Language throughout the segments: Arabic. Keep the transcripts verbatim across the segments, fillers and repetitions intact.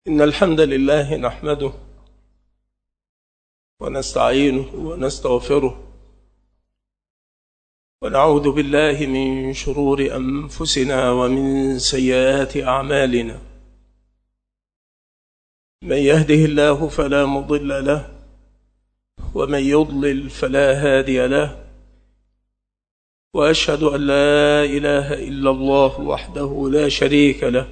إن الحمد لله نحمده ونستعينه ونستغفره ونعوذ بالله من شرور أنفسنا ومن سيئات أعمالنا. من يهده الله فلا مضل له ومن يضلل فلا هادي له، وأشهد أن لا إله إلا الله وحده لا شريك له،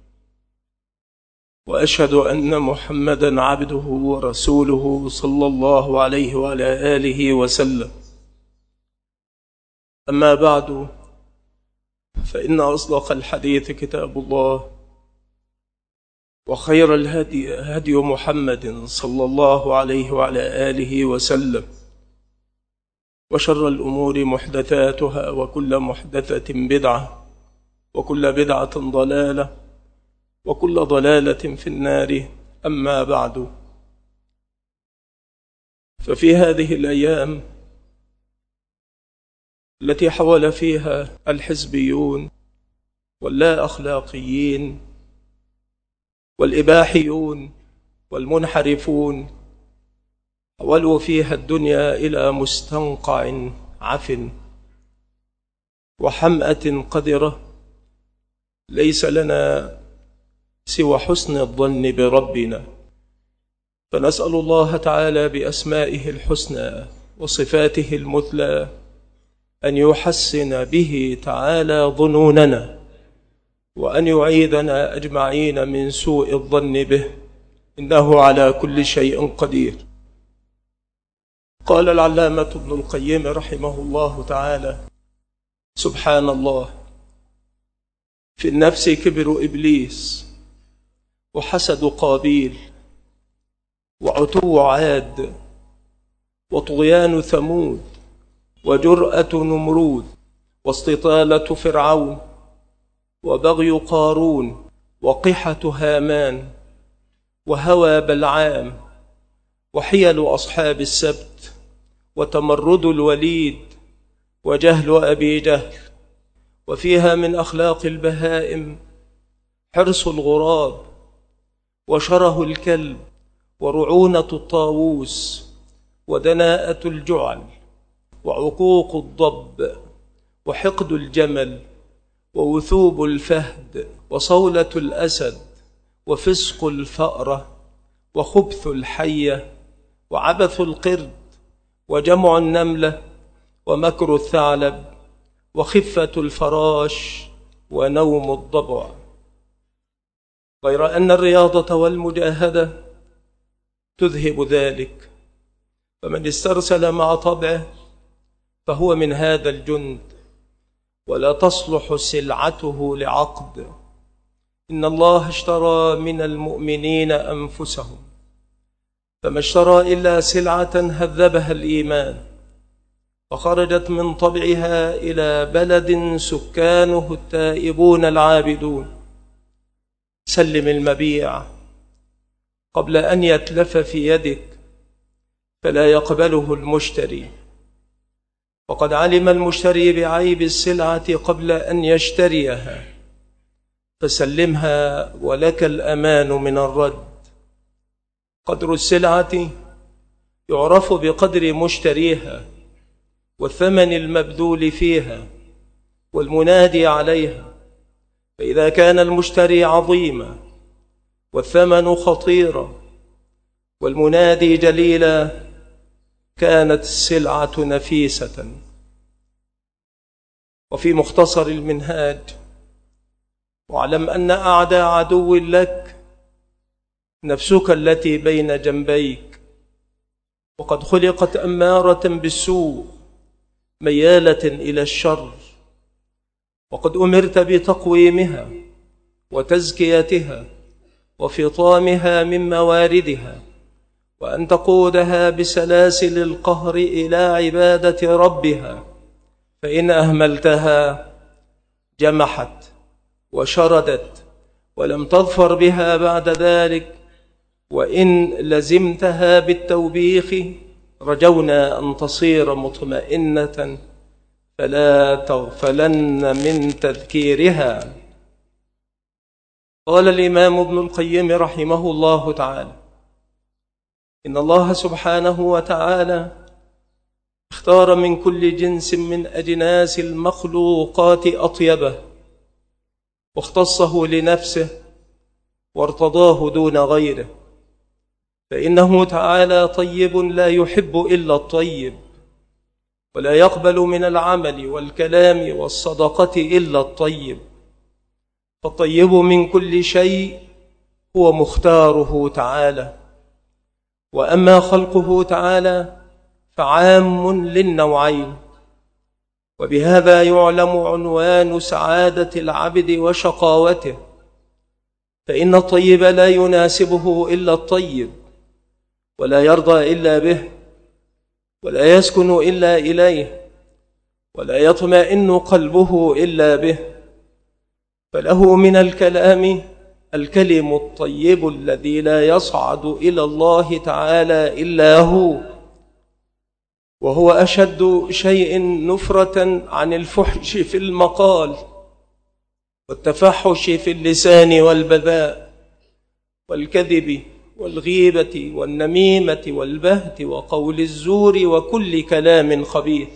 وأشهد أن محمدًا عبده ورسوله صلى الله عليه وعلى آله وسلم. أما بعد، فإن أصدق الحديث كتاب الله، وخير الهدي هدي محمد صلى الله عليه وعلى آله وسلم، وشر الأمور محدثاتها، وكل محدثة بدعة، وكل بدعة ضلالة، وكل ضلالة في النار. أما بعد، ففي هذه الأيام التي حول فيها الحزبيون واللا أخلاقيين والإباحيون والمنحرفون حولوا فيها الدنيا إلى مستنقع عفن وحمأة قذرة، ليس لنا سوى حسن الظن بربنا، فنسأل الله تعالى بأسمائه الحسنى وصفاته المثلى أن يحسن به تعالى ظنوننا، وأن يعيذنا أجمعين من سوء الظن به، إنه على كل شيء قدير. قال العلامة ابن القيم رحمه الله تعالى: سبحان الله، في النفس كبر إبليس، وحسد قابيل، وعتو عاد، وطغيان ثمود، وجرأة نمرود، واستطالة فرعون، وبغي قارون، وقحة هامان، وهوى بلعام، وحيل أصحاب السبت، وتمرد الوليد، وجهل أبي جهل. وفيها من أخلاق البهائم حرص الغراب، وشره الكلب، ورعونة الطاووس، ودناءة الجعل، وعقوق الضب، وحقد الجمل، ووثوب الفهد، وصولة الأسد، وفسق الفأرة، وخبث الحية، وعبث القرد، وجمع النملة، ومكر الثعلب، وخفة الفراش، ونوم الضبع. غير أن الرياضة والمجاهدة تذهب ذلك، فمن استرسل مع طبعه فهو من هذا الجند، ولا تصلح سلعته لعقد. إن الله اشترى من المؤمنين أنفسهم، فما اشترى إلا سلعة هذبها الإيمان، فخرجت من طبعها إلى بلد سكانه التائبون العابدون. سلم المبيع قبل أن يتلف في يدك، فلا يقبله المشتري، وقد علم المشتري بعيب السلعة قبل أن يشتريها، فسلمها ولك الأمان من الرد. قدر السلعة يعرف بقدر مشتريها، والثمن المبذول فيها، والمنادي عليها. فإذا كان المشتري عظيما، والثمن خطيرا، والمنادي جليلا، كانت السلعة نفيسة. وفي مختصر المنهاج: واعلم أن أعدى عدو لك نفسك التي بين جنبيك، وقد خلقت أمارة بالسوء ميالة إلى الشر، وقد أمرت بتقويمها وتزكيتها وفطامها من مواردها، وأن تقودها بسلاسل القهر إلى عبادة ربها، فإن أهملتها جمحت وشردت ولم تظفر بها بعد ذلك، وإن لزمتها بالتوبيخ رجونا أن تصير مطمئنة فلا تغفلن من تذكيرها. قال الإمام ابن القيم رحمه الله تعالى: إن الله سبحانه وتعالى اختار من كل جنس من أجناس المخلوقات أطيبه، واختصه لنفسه وارتضاه دون غيره، فإنه تعالى طيب لا يحب إلا الطيب، ولا يقبل من العمل والكلام والصدقة إلا الطيب. فالطيب من كل شيء هو مختاره تعالى. وأما خلقه تعالى فعام للنوعين، وبهذا يعلم عنوان سعادة العبد وشقاوته، فإن الطيب لا يناسبه إلا الطيب، ولا يرضى إلا به، ولا يسكن إلا إليه، ولا يطمئن قلبه إلا به. فله من الكلام الكلم الطيب الذي لا يصعد إلى الله تعالى إلا هو، وهو أشد شيء نفرة عن الفحش في المقال، والتفحش في اللسان والبذاء، والكذب والغيبة والنميمة والبهت وقول الزور وكل كلام خبيث.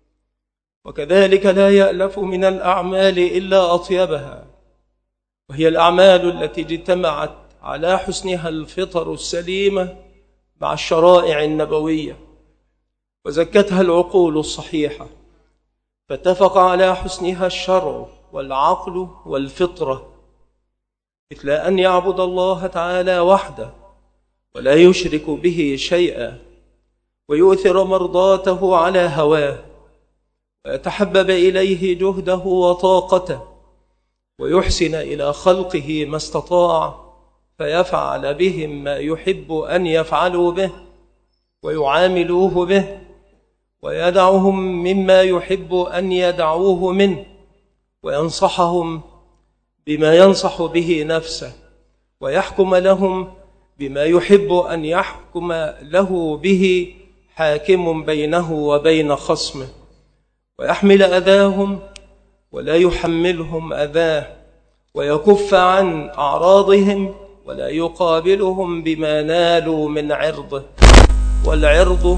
وكذلك لا يألف من الأعمال إلا أطيبها، وهي الأعمال التي اجتمعت على حسنها الفطر السليمة مع الشرائع النبوية، وزكتها العقول الصحيحة، فاتفق على حسنها الشرع والعقل والفطرة، مثل أن يعبد الله تعالى وحده ولا يشرك به شيئا، ويؤثر مرضاته على هواه، ويتحبب إليه جهده وطاقته، ويحسن إلى خلقه ما استطاع، فيفعل بهم ما يحب أن يفعلوا به ويعاملوه به، ويدعهم مما يحب أن يدعوه منه، وينصحهم بما ينصح به نفسه، ويحكم لهم بما يحب أن يحكم له به حاكم بينه وبين خصمه، ويحمل أذاهم ولا يحملهم أذاه، ويكف عن أعراضهم ولا يقابلهم بما نالوا من عرضه. والعرض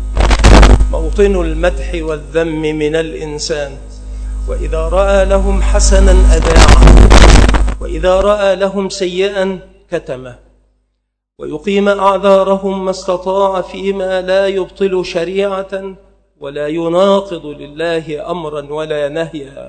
موطن المدح والذم من الإنسان، وإذا رأى لهم حسنا أذاعه، وإذا رأى لهم سيئا كتمه، ويقيم أعذارهم ما استطاع فيما لا يبطل شريعة ولا يناقض لله أمرا ولا نهيا.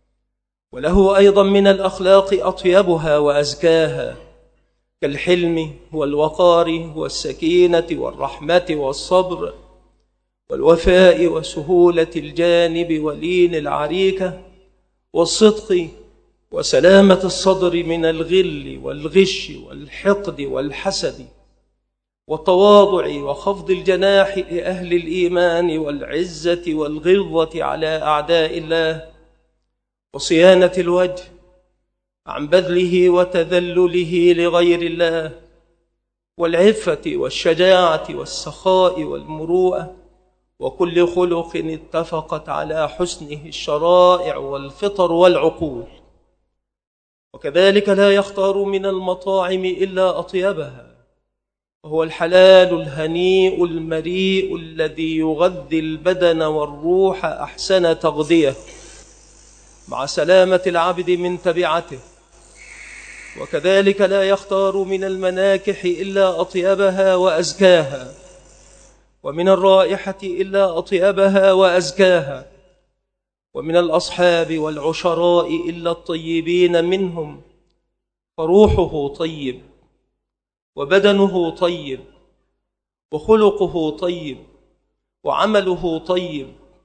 وله أيضا من الأخلاق أطيبها وأزكاها، كالحلم والوقار والسكينة والرحمة والصبر والوفاء وسهولة الجانب ولين العريكة والصدق وسلامة الصدر من الغل والغش والحقد والحسد والتواضع وخفض الجناح لأهل الإيمان والعزة والغلظة على أعداء الله، وصيانة الوجه عن بذله وتذلله لغير الله، والعفة والشجاعة والسخاء والمروءة، وكل خلق اتفقت على حسنه الشرائع والفطر والعقول. وكذلك لا يختار من المطاعم إلا أطيبها، وهو الحلال الهنيء المريء الذي يغذي البدن والروح أحسن تغذية، مع سلامة العبد من تبعته. وكذلك لا يختار من المناكح إلا أطيبها وأزكاها، ومن الرائحة إلا أطيبها وأزكاها، ومن الأصحاب والعشراء إلا الطيبين منهم، فروحه طيب، وبدنه طيب، وخلقه طيب، وعمله طيب،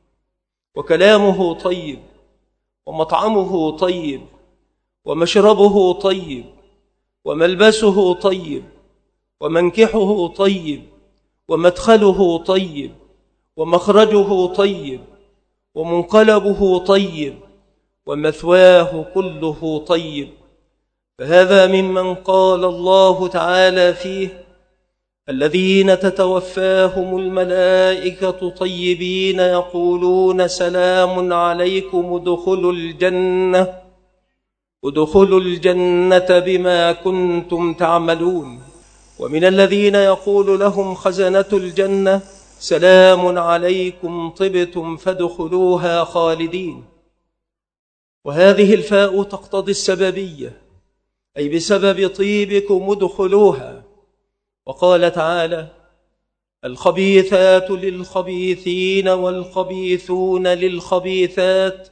وكلامه طيب، ومطعمه طيب، ومشربه طيب، وملبسه طيب، ومنكحه طيب، ومدخله طيب، ومخرجه طيب، ومنقلبه طيب، ومثواه كله طيب. فهذا ممن قال الله تعالى فيه: الذين تتوفاهم الملائكة طيبين يقولون سلام عليكم ادخلوا الجنة. ادخلوا الجنة بما كنتم تعملون. ومن الذين يقول لهم خزنة الجنة سلام عليكم طبتم فادخلوها خالدين. وهذه الفاء تقتضي السببية، أي بسبب طيبكم ادخلوها. وقال تعالى: الخبيثات للخبيثين والخبيثون للخبيثات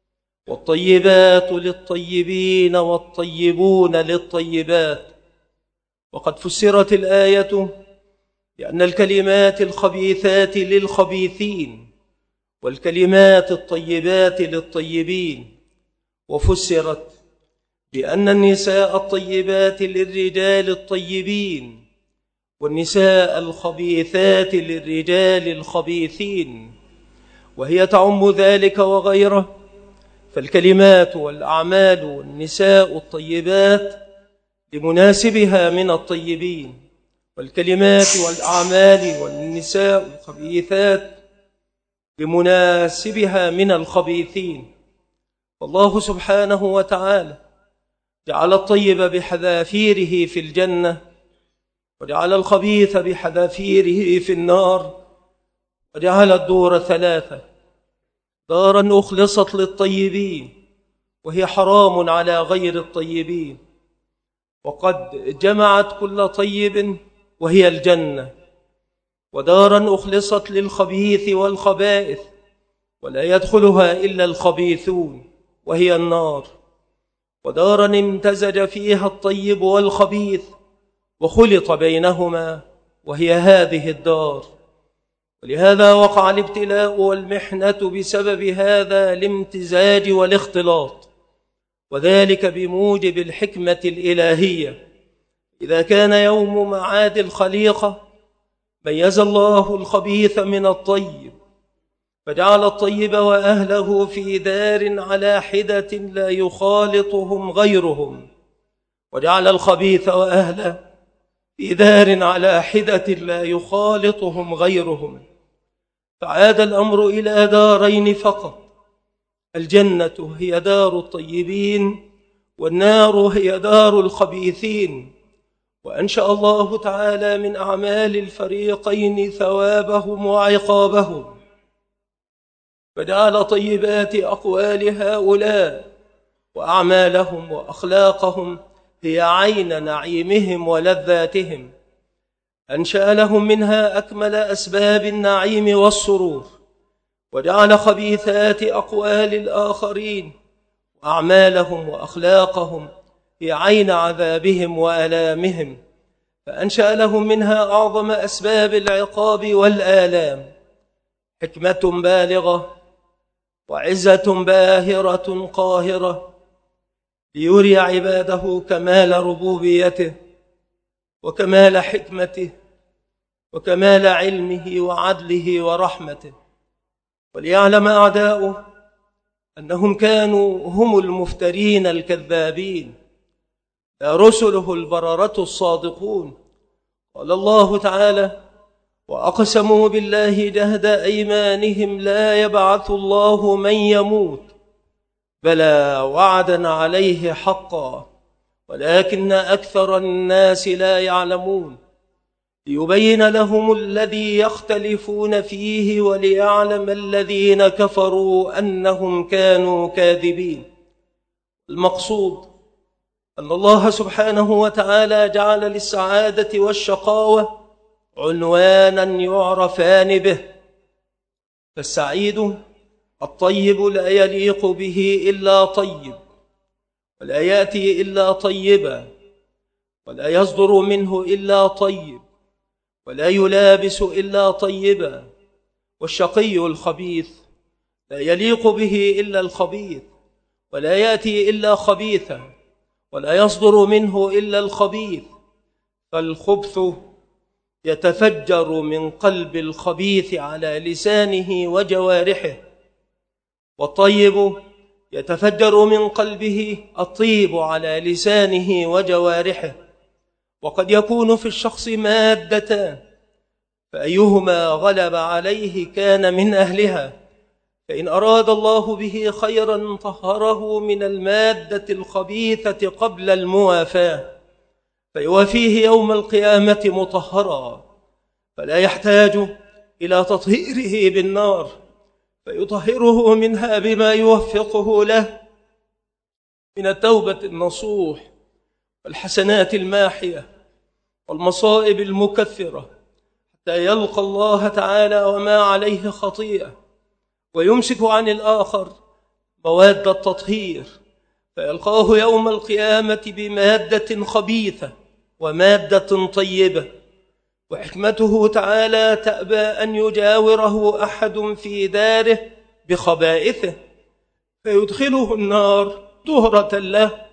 والطيبات للطيبين والطيبون للطيبات. وقد فسرت الآية بأن الكلمات الخبيثات للخبيثين والكلمات الطيبات للطيبين، وفسرت بأن النساء الطيبات للرجال الطيبين والنساء الخبيثات للرجال الخبيثين، وهي تعم ذلك وغيره. فالكلمات والأعمال والنساء الطيبات لمناسبها من الطيبين، والكلمات والأعمال والنساء الخبيثات لمناسبها من الخبيثين. والله سبحانه وتعالى جعل الطيب بحذافيره في الجنة، وجعل الخبيث بحذافيره في النار، وجعل الدور ثلاثة: دارا أخلصت للطيبين وهي حرام على غير الطيبين، وقد جمعت كل طيب وهي الجنة، ودارا أخلصت للخبيث والخبائث ولا يدخلها إلا الخبيثون وهي النار، ودارا امتزج فيها الطيب والخبيث وخلط بينهما وهي هذه الدار. ولهذا وقع الابتلاء والمحنة بسبب هذا الامتزاج والاختلاط، وذلك بموجب الحكمة الإلهية. إذا كان يوم معاد الخليقة ميز الله الخبيث من الطيب، فجعل الطيب وأهله في دار على حدة لا يخالطهم غيرهم، وجعل الخبيث وأهله في دار على حدة لا يخالطهم غيرهم، فعاد الأمر إلى دارين فقط: الجنة هي دار الطيبين، والنار هي دار الخبيثين. وأنشأ الله تعالى من أعمال الفريقين ثوابهم وعقابهم، فجعل طيبات أقوال هؤلاء وأعمالهم وأخلاقهم هي عين نعيمهم ولذاتهم. أنشأ لهم منها أكمل أسباب النعيم والسرور، وجعل خبيثات أقوال الآخرين وأعمالهم وأخلاقهم هي عين عذابهم وآلامهم، فأنشأ لهم منها أعظم أسباب العقاب والآلام: حكمة بالغة وعزة باهرة قاهرة، ليري عباده كمال ربوبيته وكمال حكمته وكمال علمه وعدله ورحمته، وليعلم أعداؤه أنهم كانوا هم المفترين الكذابين لا رسله البررة الصادقون. قال الله تعالى: وأقسموا بالله جهد أيمانهم لا يبعث الله من يموت بلى وعدا عليه حقا ولكن أكثر الناس لا يعلمون، ليبين لهم الذي يختلفون فيه وليعلم الذين كفروا أنهم كانوا كاذبين. المقصود أن الله سبحانه وتعالى جعل للسعادة والشقاوة عنوانا يعرفان به، فالسعيد الطيب لا يليق به إلا طيب، ولا يأتي إلا طيبا، ولا يصدر منه إلا طيب، ولا يلابس إلا طيبا. والشقي الخبيث لا يليق به إلا الخبيث، ولا يأتي إلا خبيثا، ولا يصدر منه إلا الخبيث. فالخبث يتفجر من قلب الخبيث على لسانه وجوارحه، والطيب يتفجر من قلبه الطيب على لسانه وجوارحه. وقد يكون في الشخص مادتان، فأيهما غلب عليه كان من أهلها، فإن أراد الله به خيرا طهره من المادة الخبيثة قبل الموافاة فيوافيه يوم القيامة مطهرا، فلا يحتاج إلى تطهيره بالنار، فيطهره منها بما يوفقه له من التوبة النصوح والحسنات الماحية والمصائب المكفرة، حتى يلقى الله تعالى وما عليه خطيئة، ويمسك عن الآخر مواد التطهير، فيلقاه يوم القيامة بمادة خبيثة ومادة طيبة. وحكمته تعالى تأبى أن يجاوره أحد في داره بخبائثه، فيدخله النار طهرة له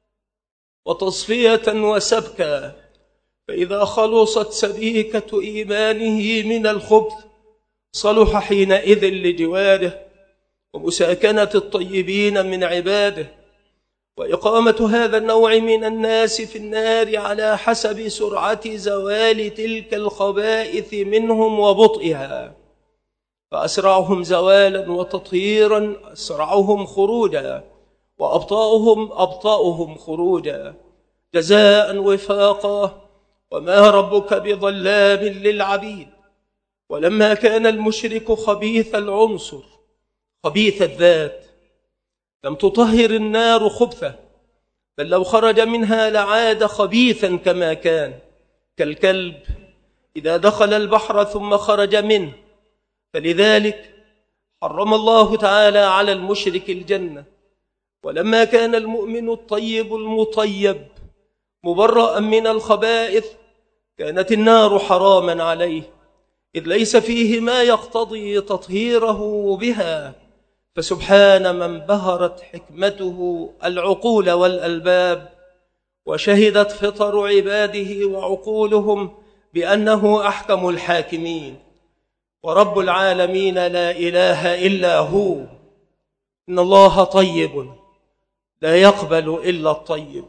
وتصفية وسبكا، فإذا خلصت سبيكة إيمانه من الخبث صلح حينئذ لجواره ومساكنة الطيبين من عباده، وإقامة هذا النوع من الناس في النار على حسب سرعة زوال تلك الخبائث منهم وبطئها، فأسرعهم زوالا وتطهيرا أسرعهم خروجا، وأبطأهم أبطأهم خروجا، جزاء وفاقا، وما ربك بظلام للعبيد. ولما كان المشرك خبيث العنصر خبيث الذات لم تطهر النار خبثه، بل لو خرج منها لعاد خبيثا كما كان، كالكلب إذا دخل البحر ثم خرج منه. فلذلك حرم الله تعالى على المشرك الجنة. ولما كان المؤمن الطيب المطيب مبرأ من الخبائث كانت النار حراما عليه، إذ ليس فيه ما يقتضي تطهيره بها. فسبحان من بهرت حكمته العقول والألباب، وشهدت فطر عباده وعقولهم بأنه أحكم الحاكمين ورب العالمين لا إله إلا هو. إن الله طيب لا يقبل إلا الطيب.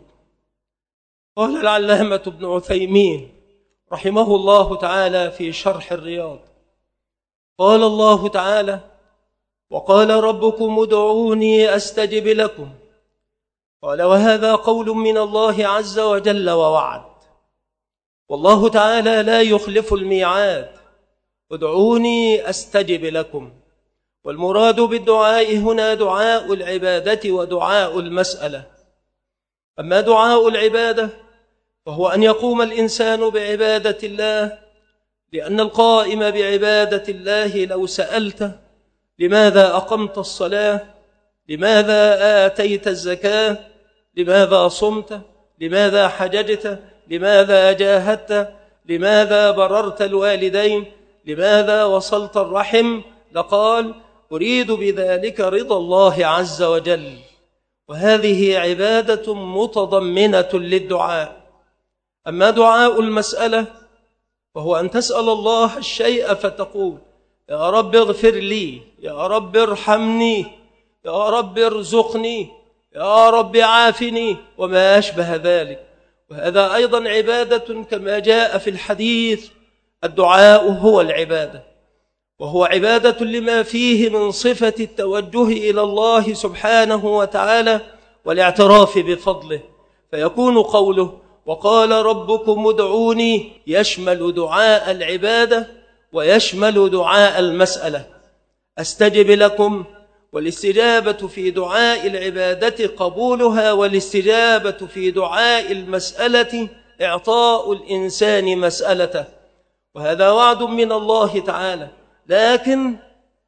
قال العلامة ابن عثيمين رحمه الله تعالى في شرح الرياض، قال الله تعالى: وقال ربكم ادعوني أستجب لكم. قال: وهذا قول من الله عز وجل ووعد، والله تعالى لا يخلف الميعاد، ادعوني أستجب لكم. والمراد بالدعاء هنا دعاء العبادة ودعاء المسألة. أما دعاء العبادة فهو أن يقوم الإنسان بعبادة الله، لأن القائم بعبادة الله لو سألته: لماذا أقمت الصلاة؟ لماذا آتيت الزكاة؟ لماذا صمت؟ لماذا حججت؟ لماذا جاهدت؟ لماذا بررت الوالدين؟ لماذا وصلت الرحم؟ لقال: أريد بذلك رضا الله عز وجل. وهذه عبادة متضمنة للدعاء. أما دعاء المسألة وهو أن تسأل الله الشيء فتقول: يا رب اغفر لي، يا رب ارحمني، يا رب ارزقني، يا رب عافني، وما أشبه ذلك. وهذا أيضا عبادة كما جاء في الحديث: الدعاء هو العبادة، وهو عبادة لما فيه من صفة التوجه إلى الله سبحانه وتعالى والاعتراف بفضله، فيكون قوله: وقال ربكم ادعوني يشمل دعاء العبادة ويشمل دعاء المسألة. أستجب لكم، والاستجابة في دعاء العبادة قبولها، والاستجابة في دعاء المسألة إعطاء الإنسان مسألته، وهذا وعد من الله تعالى. لكن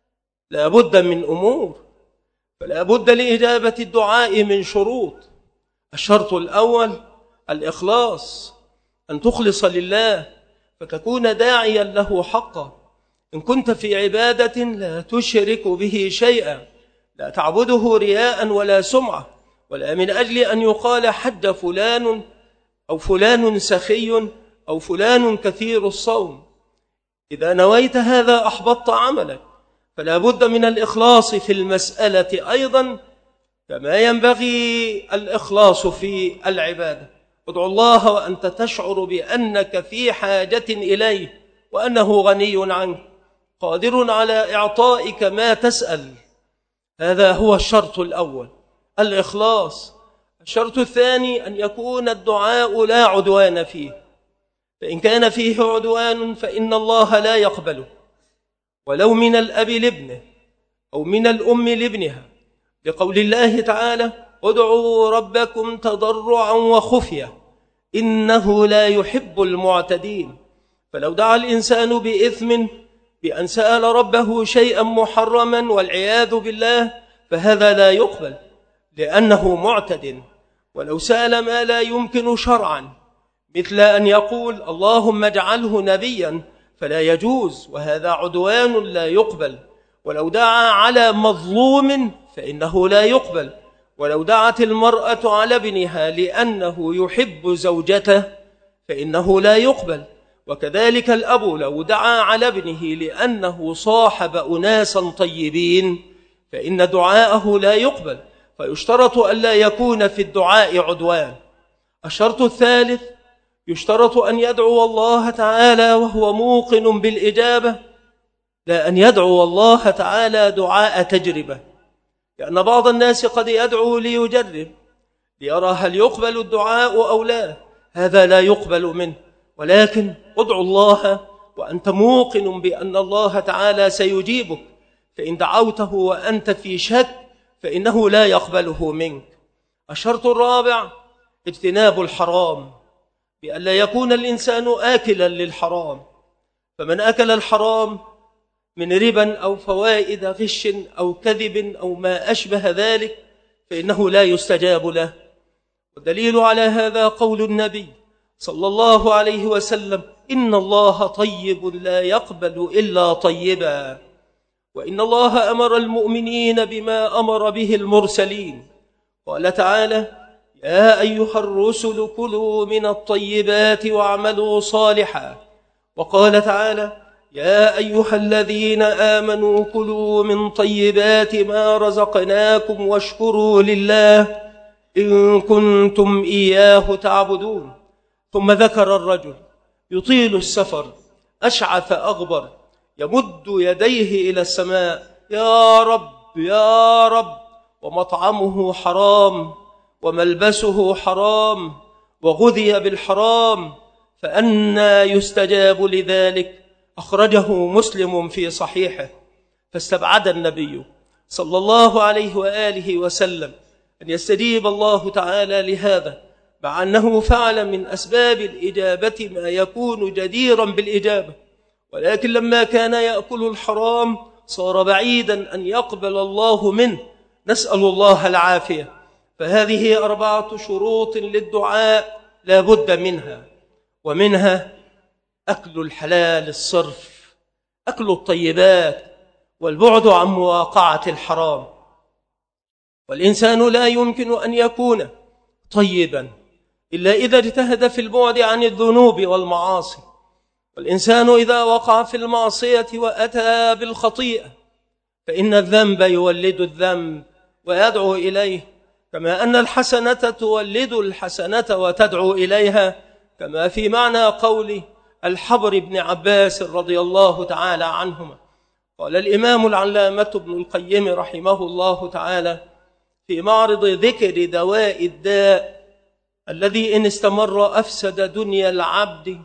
لا بد من أمور، فلا بد لإجابة الدعاء من شروط. الشرط الأول الإخلاص، أن تخلص لله فتكون داعيا له حقا. إن كنت في عبادة لا تشرك به شيئا، لا تعبده رياء ولا سمعة، ولا من أجل أن يقال حج فلان أو فلان سخي أو فلان كثير الصوم. إذا نويت هذا أحبطت عملك. فلا بد من الإخلاص في المسألة أيضا، كما ينبغي الإخلاص في العبادة. ادعو الله وأنت تشعر بأنك في حاجة إليه، وأنه غني عنك قادر على إعطائك ما تسأل، هذا هو الشرط الأول، الإخلاص. الشرط الثاني أن يكون الدعاء لا عدوان فيه، فإن كان فيه عدوان فإن الله لا يقبله، ولو من الأب لابنه أو من الأم لابنها، لقول الله تعالى: ادعوا ربكم تضرعا وخفية إنه لا يحب المعتدين. فلو دعا الإنسان بإثم بأن سأل ربه شيئا محرما والعياذ بالله فهذا لا يقبل لأنه معتد. ولو سأل ما لا يمكن شرعا مثل أن يقول اللهم اجعله نبيا فلا يجوز، وهذا عدوان لا يقبل. ولو دعا على مظلوم فإنه لا يقبل. ولو دعت المرأة على ابنها لأنه يحب زوجته فإنه لا يقبل. وكذلك الأب لو دعا على ابنه لأنه صاحب أناسا طيبين فإن دعاءه لا يقبل. فيشترط ألا يكون في الدعاء عدوان. الشرط الثالث: يشترط أن يدعو الله تعالى وهو موقن بالإجابة، لا أن يدعو الله تعالى دعاء تجربة، لأن بعض الناس قد يدعو ليجرب ليرى هل يقبل الدعاء أو لا، هذا لا يقبل منه. ولكن ادعو الله وأنت موقن بأن الله تعالى سيجيبك، فإن دعوته وأنت في شك فإنه لا يقبله منك. الشرط الرابع: اجتناب الحرام، بأن لا يكون الإنسان آكلا للحرام. فمن أكل الحرام من ربا أو فوائد غش أو كذب أو ما أشبه ذلك فإنه لا يستجاب له. والدليل على هذا قول النبي صلى الله عليه وسلم: إن الله طيب لا يقبل إلا طيبا. وإن الله أمر المؤمنين بما أمر به المرسلين، قال تعالى: يا أيها الرسل كلوا من الطيبات واعملوا صالحا. وقال تعالى: يا أيها الذين آمنوا كلوا من طيبات ما رزقناكم واشكروا لله إن كنتم إياه تعبدون. ثم ذكر الرجل يطيل السفر أشعث أغبر يمد يديه إلى السماء: يا رب يا رب، ومطعمه حرام وملبسه حرام وغذي بالحرام، فأنى يستجاب لذلك؟ أخرجه مسلم في صحيحه. فاستبعد النبي صلى الله عليه وآله وسلم أن يستجيب الله تعالى لهذا، مع أنه فعل من أسباب الإجابة ما يكون جديرا بالإجابة، ولكن لما كان يأكل الحرام صار بعيدا أن يقبل الله منه، نسأل الله العافية. فهذه أربعة شروط للدعاء لا بد منها، ومنها أكل الحلال الصرف، أكل الطيبات، والبعد عن مواقعة الحرام. والإنسان لا يمكن أن يكون طيبا إلا إذا اجتهد في البعد عن الذنوب والمعاصي. والإنسان إذا وقع في المعصية وأتى بالخطيئة فإن الذنب يولد الذنب ويدعو إليه، كما أن الحسنة تولد الحسنة وتدعو إليها، كما في معنى قول الحبر بن عباس رضي الله تعالى عنهما. قال الإمام العلامة ابن القيم رحمه الله تعالى في معرض ذكر دواء الداء الذي إن استمر أفسد دنيا العبد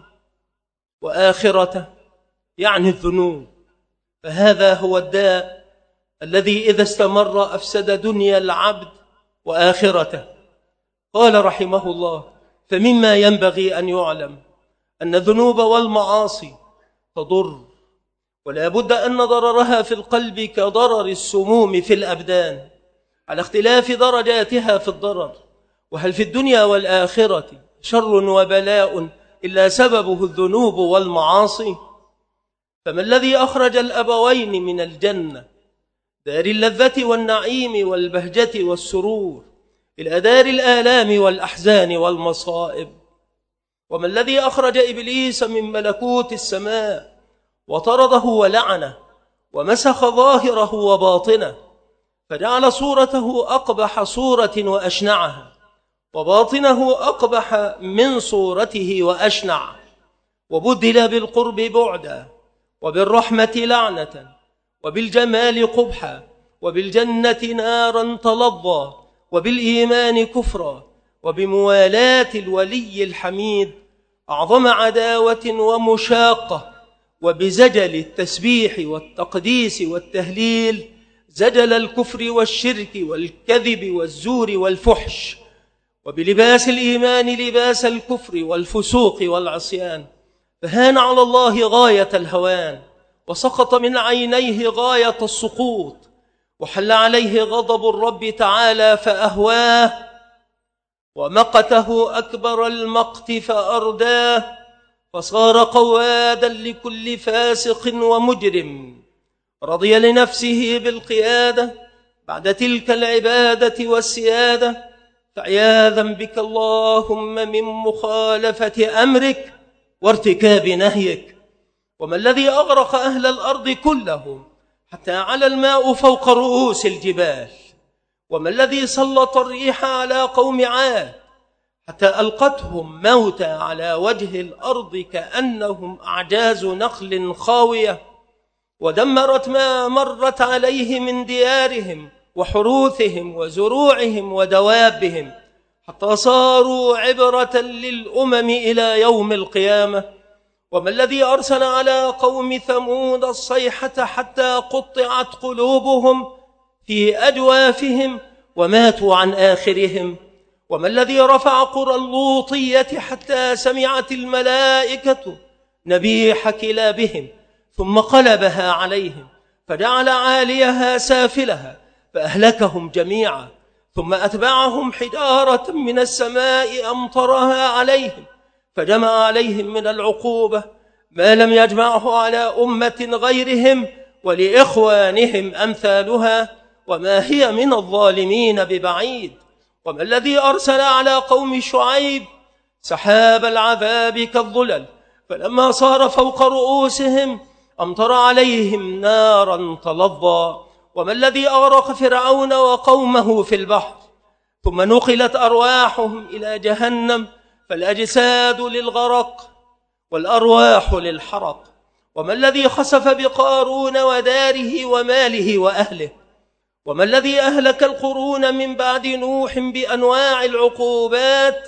وآخرته، يعني الذنوب، فهذا هو الداء الذي إذا استمر أفسد دنيا العبد وآخرته. قال رحمه الله: فمما ينبغي أن يعلم أن الذنوب والمعاصي تضر، ولا بد أن ضررها في القلب كضرر السموم في الأبدان، على اختلاف درجاتها في الضرر. وهل في الدنيا والآخرة شر وبلاء إلا سببه الذنوب والمعاصي؟ فما الذي أخرج الأبوين من الجنة دار اللذة والنعيم والبهجة والسرور إلى دار الآلام والأحزان والمصائب؟ وما الذي أخرج إبليس من ملكوت السماء وطرده ولعنه ومسخ ظاهره وباطنه، فجعل صورته أقبح صورة وأشنعها، وباطنه أقبح من صورته وأشنع، وبدل بالقرب بعدا، وبالرحمة لعنة، وبالجمال قبحا، وبالجنة نارا تلظى، وبالإيمان كفرا، وبموالاة الولي الحميد أعظم عداوة ومشاقة، وبزجل التسبيح والتقديس والتهليل زجل الكفر والشرك والكذب والزور والفحش، وبلباس الإيمان لباس الكفر والفسوق والعصيان. فهان على الله غاية الهوان، وسقط من عينيه غاية السقوط، وحل عليه غضب الرب تعالى فأهواه، ومقته أكبر المقت فأرداه، فصار قوادا لكل فاسق ومجرم، رضي لنفسه بالقيادة بعد تلك العبادة والسيادة. فعياذا بك اللهم من مخالفة أمرك وارتكاب نهيك. وما الذي أغرق أهل الأرض كلهم حتى على الماء فوق رؤوس الجبال؟ وما الذي سلط الريح على قوم عاد حتى ألقتهم موتى على وجه الأرض كأنهم أعجاز نخل خاوية، ودمرت ما مرت عليه من ديارهم وحروثهم وزروعهم ودوابهم، حتى صاروا عبرة للأمم إلى يوم القيامة؟ وما الذي أرسل على قوم ثمود الصيحة حتى قطعت قلوبهم في أجوافهم وماتوا عن آخرهم؟ وما الذي رفع قرى اللوطية حتى سمعت الملائكة نبيح كلابهم ثم قلبها عليهم فجعل عاليها سافلها فأهلكهم جميعا، ثم أتبعهم حجارة من السماء أمطرها عليهم فجمع عليهم من العقوبة ما لم يجمعه على أمة غيرهم ولإخوانهم أمثالها، وما هي من الظالمين ببعيد. وما الذي أرسل على قوم شعيب سحاب العذاب كالظلل فلما صار فوق رؤوسهم أمطر عليهم نارا تلظى؟ وما الذي أغرق فرعون وقومه في البحر ثم نقلت أرواحهم إلى جهنم فالأجساد للغرق والأرواح للحرق؟ وما الذي خسف بقارون وداره وماله وأهله؟ وما الذي أهلك القرون من بعد نوح بأنواع العقوبات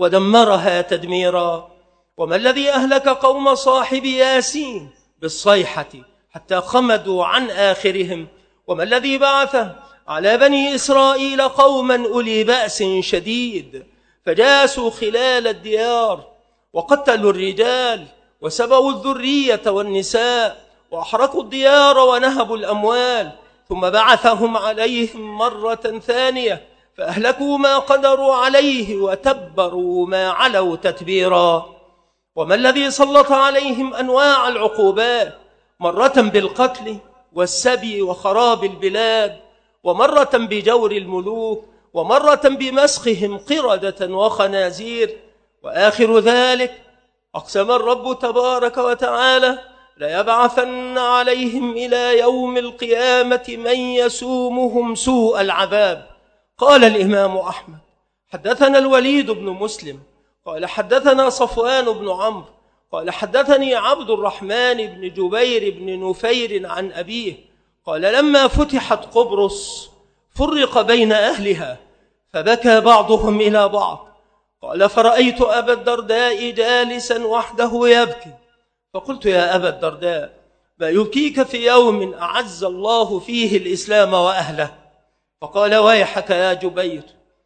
ودمرها تدميرا؟ وما الذي أهلك قوم صاحب ياسين بالصيحة حتى خمدوا عن آخرهم؟ وما الذي بعث على بني إسرائيل قوما أولي بأس شديد فجاسوا خلال الديار وقتلوا الرجال وسبوا الذرية والنساء وأحرقوا الديار ونهبوا الأموال، ثم بعثهم عليهم مرة ثانية فأهلكوا ما قدروا عليه وتبروا ما علوا تتبيرا؟ وما الذي سلط عليهم أنواع العقوبات، مرة بالقتل والسبي وخراب البلاد، ومرة بجور الملوك، ومرة بمسخهم قردة وخنازير، وآخر ذلك أقسم الرب تبارك وتعالى ليبعثن عليهم إلى يوم القيامة من يسومهم سوء العذاب. قال الإمام أحمد حدثنا الوليد بن مسلم قال حدثنا صفوان بن عمرو قال حدثني عبد الرحمن بن جبير بن نفير عن أبيه قال لما فتحت قبرص فرق بين أهلها فبكى بعضهم إلى بعض. قال فرأيت أبا الدرداء جالسا وحده يبكي، فقلت يا أبا الدرداء ما يبكيك في يوم أعز الله فيه الإسلام وأهله؟ فقال ويحك يا جبير،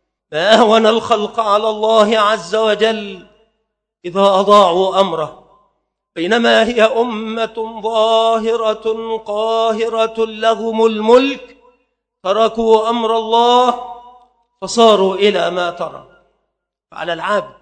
ما أهون الخلق على الله عز وجل إذا أضاعوا أمره، بينما هي أمة ظاهرة قاهرة لهم الملك تركوا أمر الله فصاروا إلى ما ترى. فعلى العبد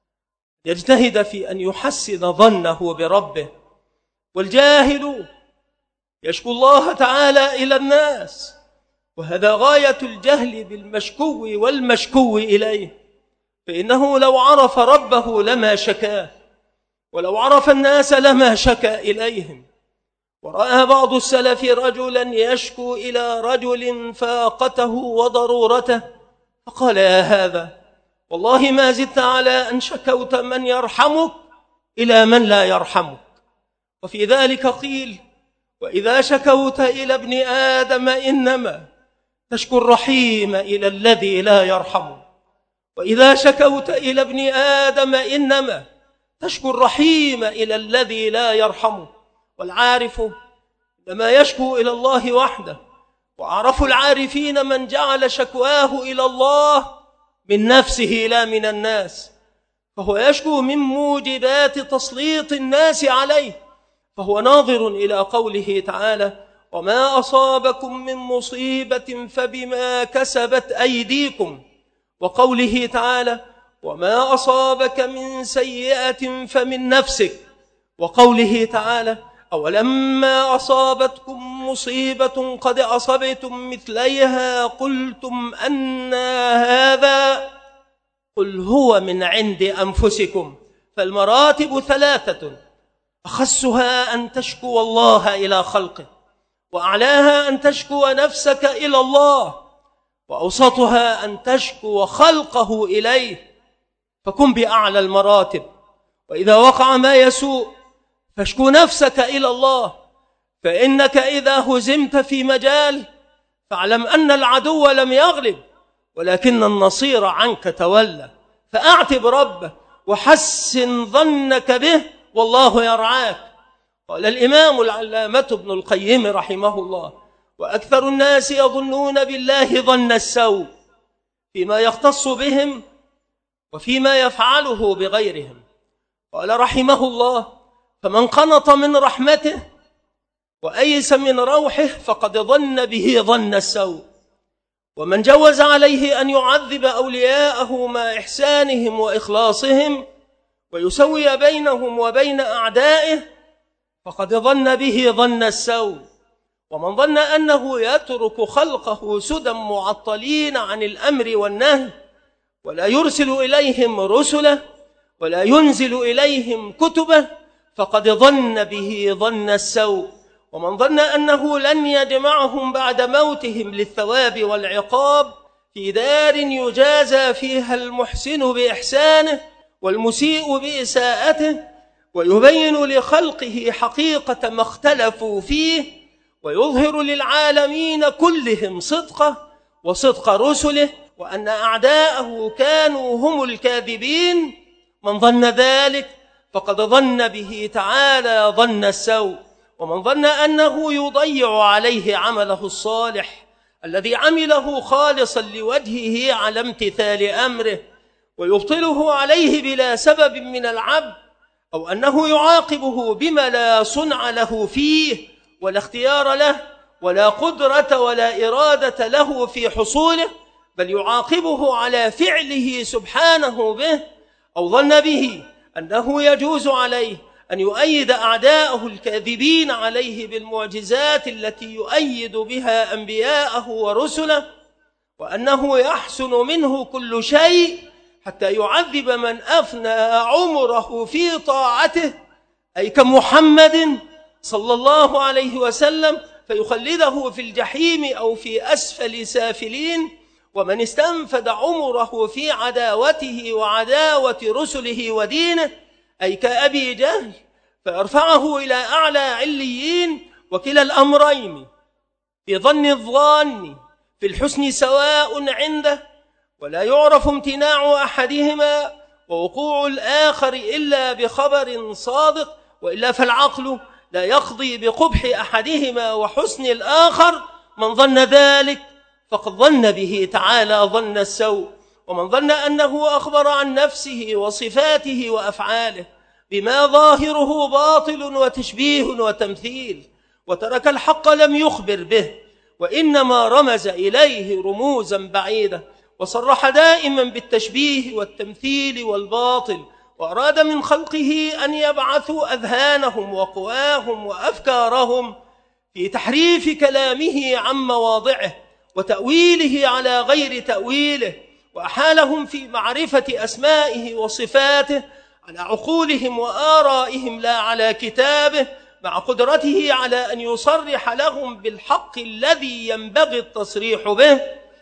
يجتهد في أن يحسن ظنه بربه، والجاهل يشكو الله تعالى إلى الناس، وهذا غاية الجهل بالمشكو والمشكو إليه، فإنه لو عرف ربه لما شكاه، ولو عرف الناس لما شكا إليهم. ورأى بعض السلف رجلا يشكو إلى رجل فاقته وضرورته فقال يا هذا والله ما زدت على أن شكوت من يرحمك إلى من لا يرحمك. وفي ذلك قيل وإذا شكوت إلى ابن آدم إنما تشكو الرحيم إلى الذي لا يرحم، وإذا شكوت إلى ابن آدم إنما تشكو الرحيم إلى الذي لا يرحم. والعارف لما يشكو إلى الله وحده، وأعرف العارفين من جعل شكواه إلى الله من نفسه لا من الناس، فهو يشكو من موجبات تسليط الناس عليه، فهو ناظر إلى قوله تعالى: وما أصابكم من مصيبة فبما كسبت أيديكم، وقوله تعالى: وما أصابك من سيئة فمن نفسك، وقوله تعالى: أولما أصابتكم مصيبة قد أصبتم مثليها قلتم أن هذا، قل هو من عند أنفسكم. فالمراتب ثلاثة، أخسها أن تشكو الله إلى خلقه، وأعلاها أن تشكو نفسك إلى الله، وأوسطها أن تشكو خلقه إليه، فكن بأعلى المراتب. وإذا وقع ما يسوء فاشكو نفسك إلى الله، فإنك إذا هزمت في مجال فاعلم أن العدو لم يغلب ولكن النصير عنك تولى، فأعتب ربه وحسن ظنك به والله يرعاك. قال الإمام العلامة ابن القيم رحمه الله: وأكثر الناس يظنون بالله ظن السوء فيما يختص بهم وفيما يفعله بغيرهم. قال رحمه الله: فمن قنط من رحمته وأيس من روحه فقد ظن به ظن السوء، ومن جوز عليه أن يعذب أولياءه مع إحسانهم وإخلاصهم ويسوي بينهم وبين أعدائه فقد ظن به ظن السوء. ومن ظن أنه يترك خلقه سدى معطلين عن الأمر والنهي ولا يرسل إليهم رسله ولا ينزل إليهم كتبه فقد ظن به ظن السوء. ومن ظن أنه لن يجمعهم بعد موتهم للثواب والعقاب في دار يجازى فيها المحسن بإحسانه والمسيء بإساءته ويبين لخلقه حقيقة ما اختلفوا فيه ويظهر للعالمين كلهم صدقه وصدق رسله وأن أعداءه كانوا هم الكاذبين، من ظن ذلك فقد ظن به تعالى ظن السوء. ومن ظن أنه يضيع عليه عمله الصالح الذي عمله خالصا لوجهه على امتثال أمره ويبطله عليه بلا سبب من العبد، أو أنه يعاقبه بما لا صنع له فيه ولا اختيار له ولا قدرة ولا إرادة له في حصوله، بل يعاقبه على فعله سبحانه به، أو ظن به أنه يجوز عليه أن يؤيد أعداءه الكاذبين عليه بالمعجزات التي يؤيد بها أنبياءه ورسله، وأنه يحسن منه كل شيء حتى يعذب من أفنى عمره في طاعته، أي كمحمد صلى الله عليه وسلم، فيخلده في الجحيم أو في أسفل سافلين، ومن استنفد عمره في عداوته وعداوة رسله ودينه، أي كأبي جهل، فيرفعه إلى أعلى عليين. وكلا الأمرين في ظن الظان في الحسن سواء عنده، ولا يعرف امتناع أحدهما ووقوع الآخر إلا بخبر صادق، وإلا فالعقل لا يقضي بقبح أحدهما وحسن الآخر. من ظن ذلك فقد ظن به تعالى ظن السوء. ومن ظن أنه أخبر عن نفسه وصفاته وأفعاله بما ظاهره باطل وتشبيه وتمثيل وترك الحق لم يخبر به، وإنما رمز إليه رموزا بعيدة وصرح دائما بالتشبيه والتمثيل والباطل، وأراد من خلقه أن يبعثوا أذهانهم وقواهم وأفكارهم في تحريف كلامه عن مواضعه وتأويله على غير تأويله، وأحالهم في معرفة أسمائه وصفاته على عقولهم وآرائهم لا على كتابه، مع قدرته على أن يصرح لهم بالحق الذي ينبغي التصريح به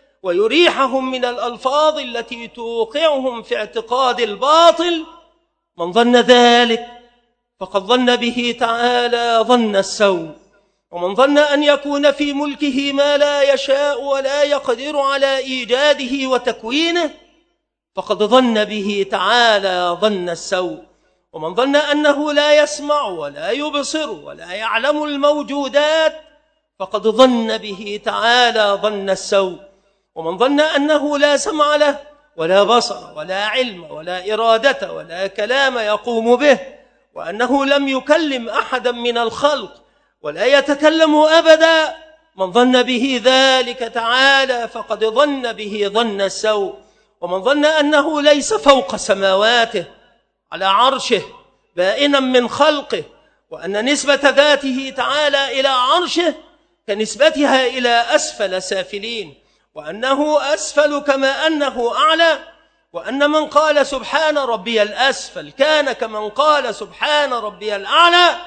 ويريحهم من الألفاظ التي توقعهم في اعتقاد الباطل. من ظن ذلك فقد ظن به تعالى ظن السوء. ومن ظن أن يكون في ملكه ما لا يشاء ولا يقدر على إيجاده وتكوينه فقد ظن به تعالى ظن السوء. ومن ظن أنه لا يسمع ولا يبصر ولا يعلم الموجودات فقد ظن به تعالى ظن السوء. ومن ظن أنه لا سمع له ولا بصر ولا علم ولا إرادة ولا كلام يقوم به، وأنه لم يكلم أحدا من الخلق ولا يتكلم أبدا، من ظن به ذلك تعالى فقد ظن به ظن السوء. ومن ظن أنه ليس فوق سماواته على عرشه بائنا من خلقه، وأن نسبة ذاته تعالى إلى عرشه كنسبتها إلى أسفل سافلين، وأنه أسفل كما أنه أعلى، وأن من قال سبحان ربي الأسفل كان كمن قال سبحان ربي الأعلى،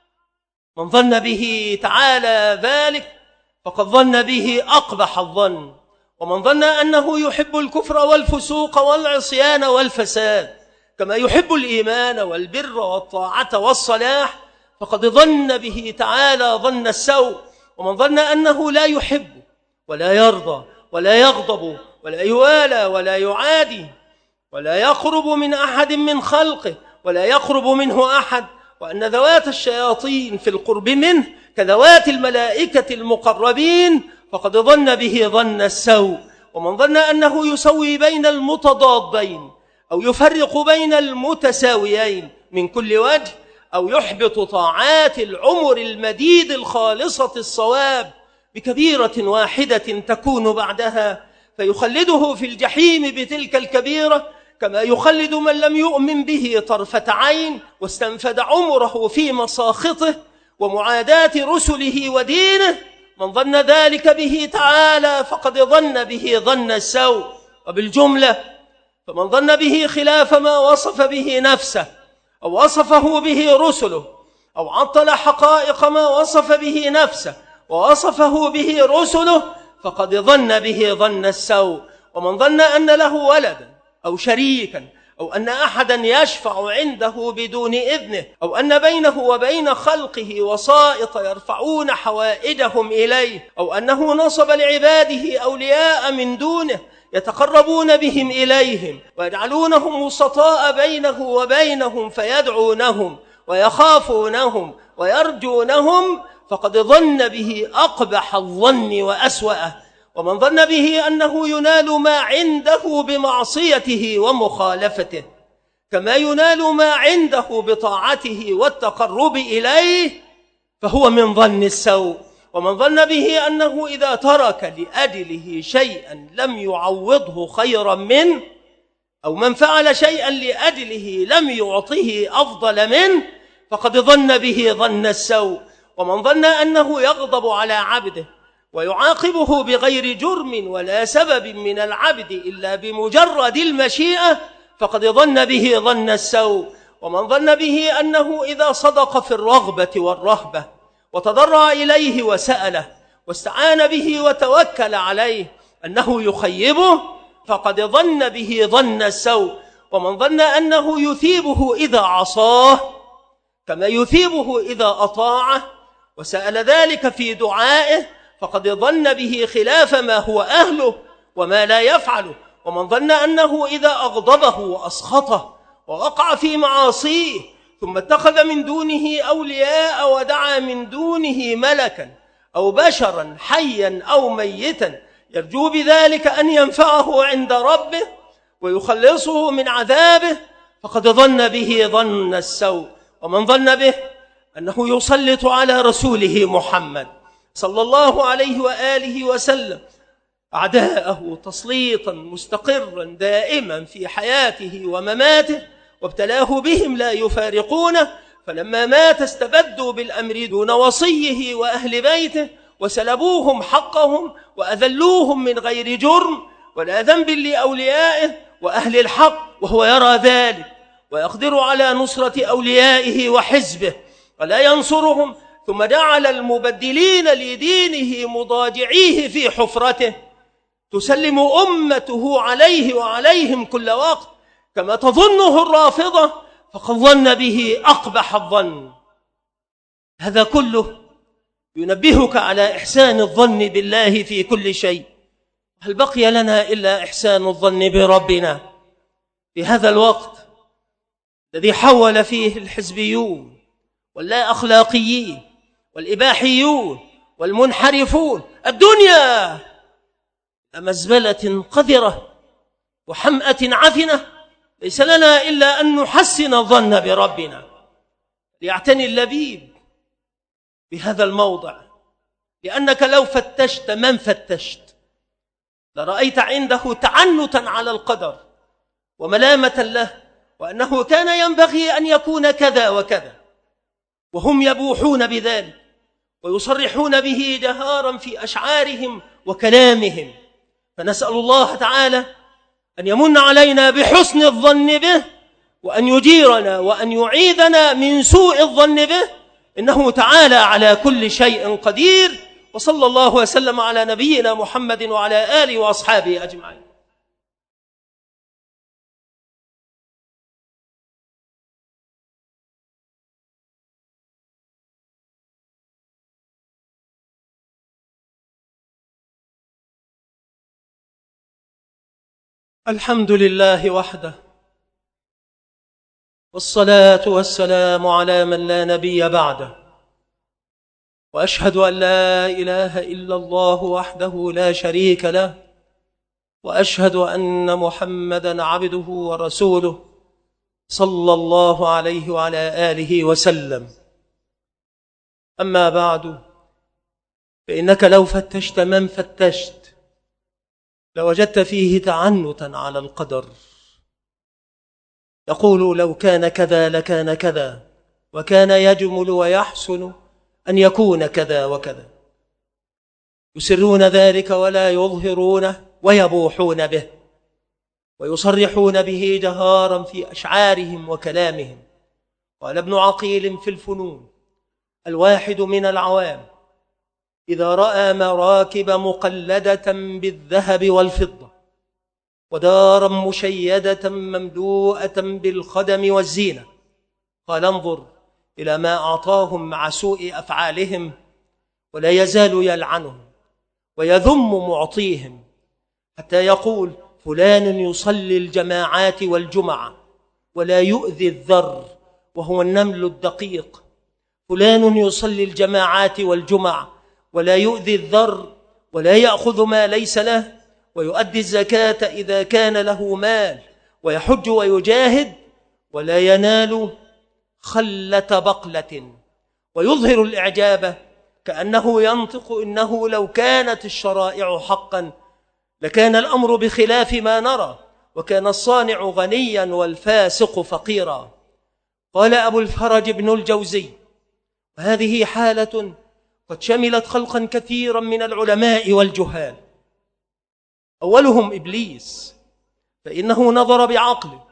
من ظن به تعالى ذلك فقد ظن به أقبح الظن. ومن ظن أنه يحب الكفر والفسوق والعصيان والفساد كما يحب الإيمان والبر والطاعة والصلاح فقد ظن به تعالى ظن السوء. ومن ظن أنه لا يحب ولا يرضى ولا يغضب ولا يوالى ولا يعادي ولا يقرب من أحد من خلقه ولا يقرب منه أحد، وأن ذوات الشياطين في القرب منه كذوات الملائكة المقربين فقد ظن به ظن السوء. ومن ظن أنه يسوي بين المتضادين أو يفرق بين المتساويين من كل وجه، أو يحبط طاعات العمر المديد الخالصة الصواب بكبيرة واحدة تكون بعدها فيخلده في الجحيم بتلك الكبيرة، كما يخلد من لم يؤمن به طرفة عين واستنفد عمره في مساخطه ومعاداة رسله ودينه. من ظن ذلك به تعالى فقد ظن به ظن السوء. وبالجملة فمن ظن به خلاف ما وصف به نفسه أو وصفه به رسله أو عطل حقائق ما وصف به نفسه ووصفه به رسله فقد ظن به ظن السوء. ومن ظن أن له ولدا أو شريكا أو أن أحدا يشفع عنده بدون إذنه أو أن بينه وبين خلقه وسائط يرفعون حوائجهم إليه أو أنه نصب لعباده أولياء من دونه يتقربون بهم إليهم ويجعلونهم وسطاء بينه وبينهم فيدعونهم ويخافونهم ويرجونهم فقد ظن به أقبح الظن وأسوأه. ومن ظن به أنه ينال ما عنده بمعصيته ومخالفته كما ينال ما عنده بطاعته والتقرب إليه فهو من ظن السوء. ومن ظن به أنه إذا ترك لأجله شيئا لم يعوضه خيرا منه أو من فعل شيئا لأجله لم يعطه أفضل منه فقد ظن به ظن السوء. ومن ظن أنه يغضب على عبده ويعاقبه بغير جرم ولا سبب من العبد إلا بمجرد المشيئة فقد ظن به ظن السوء. ومن ظن به أنه إذا صدق في الرغبة والرهبة وتضرع إليه وسأله واستعان به وتوكل عليه أنه يخيبه فقد ظن به ظن السوء. ومن ظن أنه يثيبه إذا عصاه كما يثيبه إذا أطاعه وسأل ذلك في دعائه فقد ظن به خلاف ما هو أهله وما لا يفعله. ومن ظن أنه إذا أغضبه وأسخطه ووقع في معاصيه ثم اتخذ من دونه أولياء ودعا من دونه ملكا أو بشرا حيا أو ميتا يرجو بذلك أن ينفعه عند ربه ويخلصه من عذابه فقد ظن به ظن السوء. ومن ظن به أنه يسلط على رسوله محمد صلى الله عليه وآله وسلم أعداءه تسليطا مستقرا دائما في حياته ومماته وابتلاه بهم لا يفارقونه، فلما مات استبدوا بالأمر دون وصيه وأهل بيته وسلبوهم حقهم وأذلوهم من غير جرم ولا ذنب لأوليائه وأهل الحق وهو يرى ذلك ويقدر على نصرة أوليائه وحزبه ولا ينصرهم، ثم جعل المبدلين لدينه مضاجعيه في حفرته تسلم أمته عليه وعليهم كل وقت كما تظنه الرافضة فقد ظن به أقبح الظن. هذا كله ينبهك على إحسان الظن بالله في كل شيء. هل بقي لنا إلا إحسان الظن بربنا في هذا الوقت الذي حول فيه الحزبيون واللا أخلاقيين والإباحيون والمنحرفون الدنيا مزبلة قذرة وحمأة عفنة؟ ليس لنا إلا أن نحسن الظن بربنا. ليعتني اللبيب بهذا الموضع، لأنك لو فتشت من فتشت لرأيت عنده تعنتا على القدر وملامة له، وأنه كان ينبغي أن يكون كذا وكذا، وهم يبوحون بذلك ويصرحون به جهارا في أشعارهم وكلامهم. فنسأل الله تعالى أن يمن علينا بحسن الظن به، وأن يجيرنا وأن يعيذنا من سوء الظن به، إنه تعالى على كل شيء قدير. وصلى الله وسلم على نبينا محمد وعلى آله وأصحابه أجمعين. الحمد لله وحده، والصلاة والسلام على من لا نبي بعده، وأشهد أن لا إله إلا الله وحده لا شريك له، وأشهد أن محمدًا عبده ورسوله صلى الله عليه وعلى آله وسلم. أما بعد، فإنك لو فتشت من فتشت لوجدت فيه تعنتا على القدر. يقول لو كان كذا لكان كذا، وكان يجمل ويحسن أن يكون كذا وكذا. يسرون ذلك ولا يظهرونه، ويبوحون به ويصرحون به جهارا في أشعارهم وكلامهم. قال ابن عقيل في الفنون: الواحد من العوام إذا رأى مراكب مقلدة بالذهب والفضة ودارا مشيدة مملوءة بالخدم والزينة، قال انظر إلى ما أعطاهم مع سوء أفعالهم، ولا يزال يلعنهم ويذم معطيهم، حتى يقول فلان يصلي الجماعات والجمعة ولا يؤذي الذر وهو النمل الدقيق، فلان يصلي الجماعات والجمعة ولا يؤذي الذر ولا يأخذ ما ليس له، ويؤدي الزكاة إذا كان له مال، ويحج ويجاهد ولا ينال خلة بقلة، ويظهر الإعجاب كأنه ينطق إنه لو كانت الشرائع حقا لكان الأمر بخلاف ما نرى، وكان الصانع غنيا والفاسق فقيرا. قال أبو الفرج بن الجوزي: وهذه حالة قد شملت خلقا كثيرا من العلماء والجهال. أولهم إبليس، فإنه نظر بعقله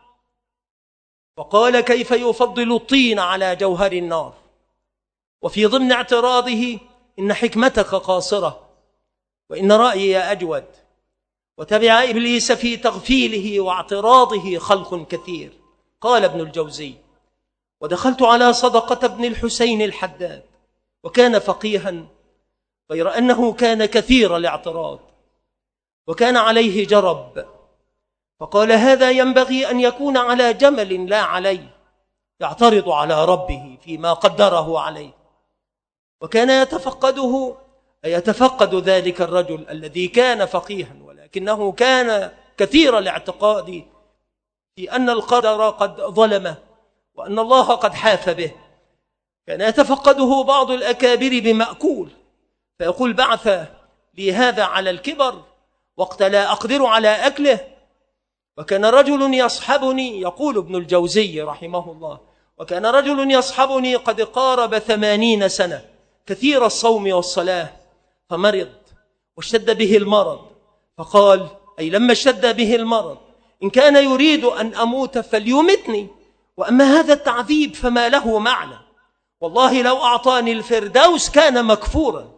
وقال: كيف يفضل الطين على جوهر النار؟ وفي ضمن اعتراضه: إن حكمتك قاصرة وإن رأيي أجود. وتبع إبليس في تغفيله واعتراضه خلق كثير. قال ابن الجوزي: ودخلت على صدقة بن الحسين الحداد، وكان فقيها، غير أنه كان كثير الاعتراض وكان عليه جرب، فقال: هذا ينبغي أن يكون على جمل لا عليه، يعترض على ربه فيما قدره عليه. وكان يتفقده أي يتفقد ذلك الرجل الذي كان فقيها ولكنه كان كثير الاعتقاد في أن القدر قد ظلمه وأن الله قد حاف به. كان يتفقده بعض الأكابر بمأكول، فيقول: بعث لي هذا على الكبر وقت لا أقدر على أكله. وكان رجل يصحبني، يقول ابن الجوزي رحمه الله: وكان رجل يصحبني قد قارب ثمانين سنة، كثير الصوم والصلاة، فمرض واشتد به المرض، فقال: أي لما اشتد به المرض: إن كان يريد أن أموت فليمتني، وأما هذا التعذيب فما له معنى، والله لو أعطاني الفردوس كان مكفورا.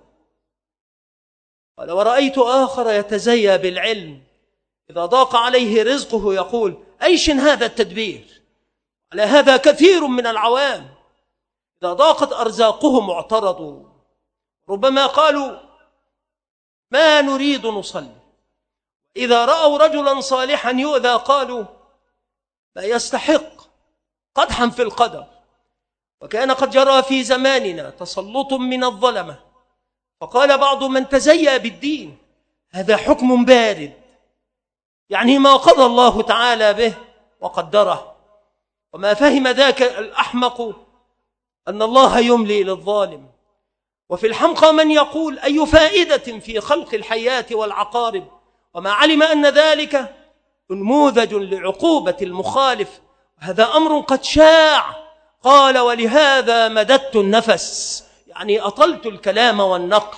قال: ورأيت آخر يتزيى بالعلم، إذا ضاق عليه رزقه يقول: أيش هذا التدبير؟ على هذا كثير من العوام إذا ضاقت أرزاقهم اعترضوا ربما قالوا ما نريد نصلي. إذا رأوا رجلا صالحا يؤذى قالوا لا يستحق، قدحا في القدر. وكان قد جرى في زماننا تسلط من الظلمة، فقال بعض من تزيأ بالدين هذا حكم بارد، يعني ما قضى الله تعالى به وقدره. وما فهم ذاك الأحمق أن الله يملي للظالم. وفي الحمقى من يقول أي فائدة في خلق الحيات والعقارب، وما علم أن ذلك نموذج لعقوبة المخالف. هذا أمر قد شاع. قال ولهذا مددت النفس، يعني أطلت الكلام والنقل.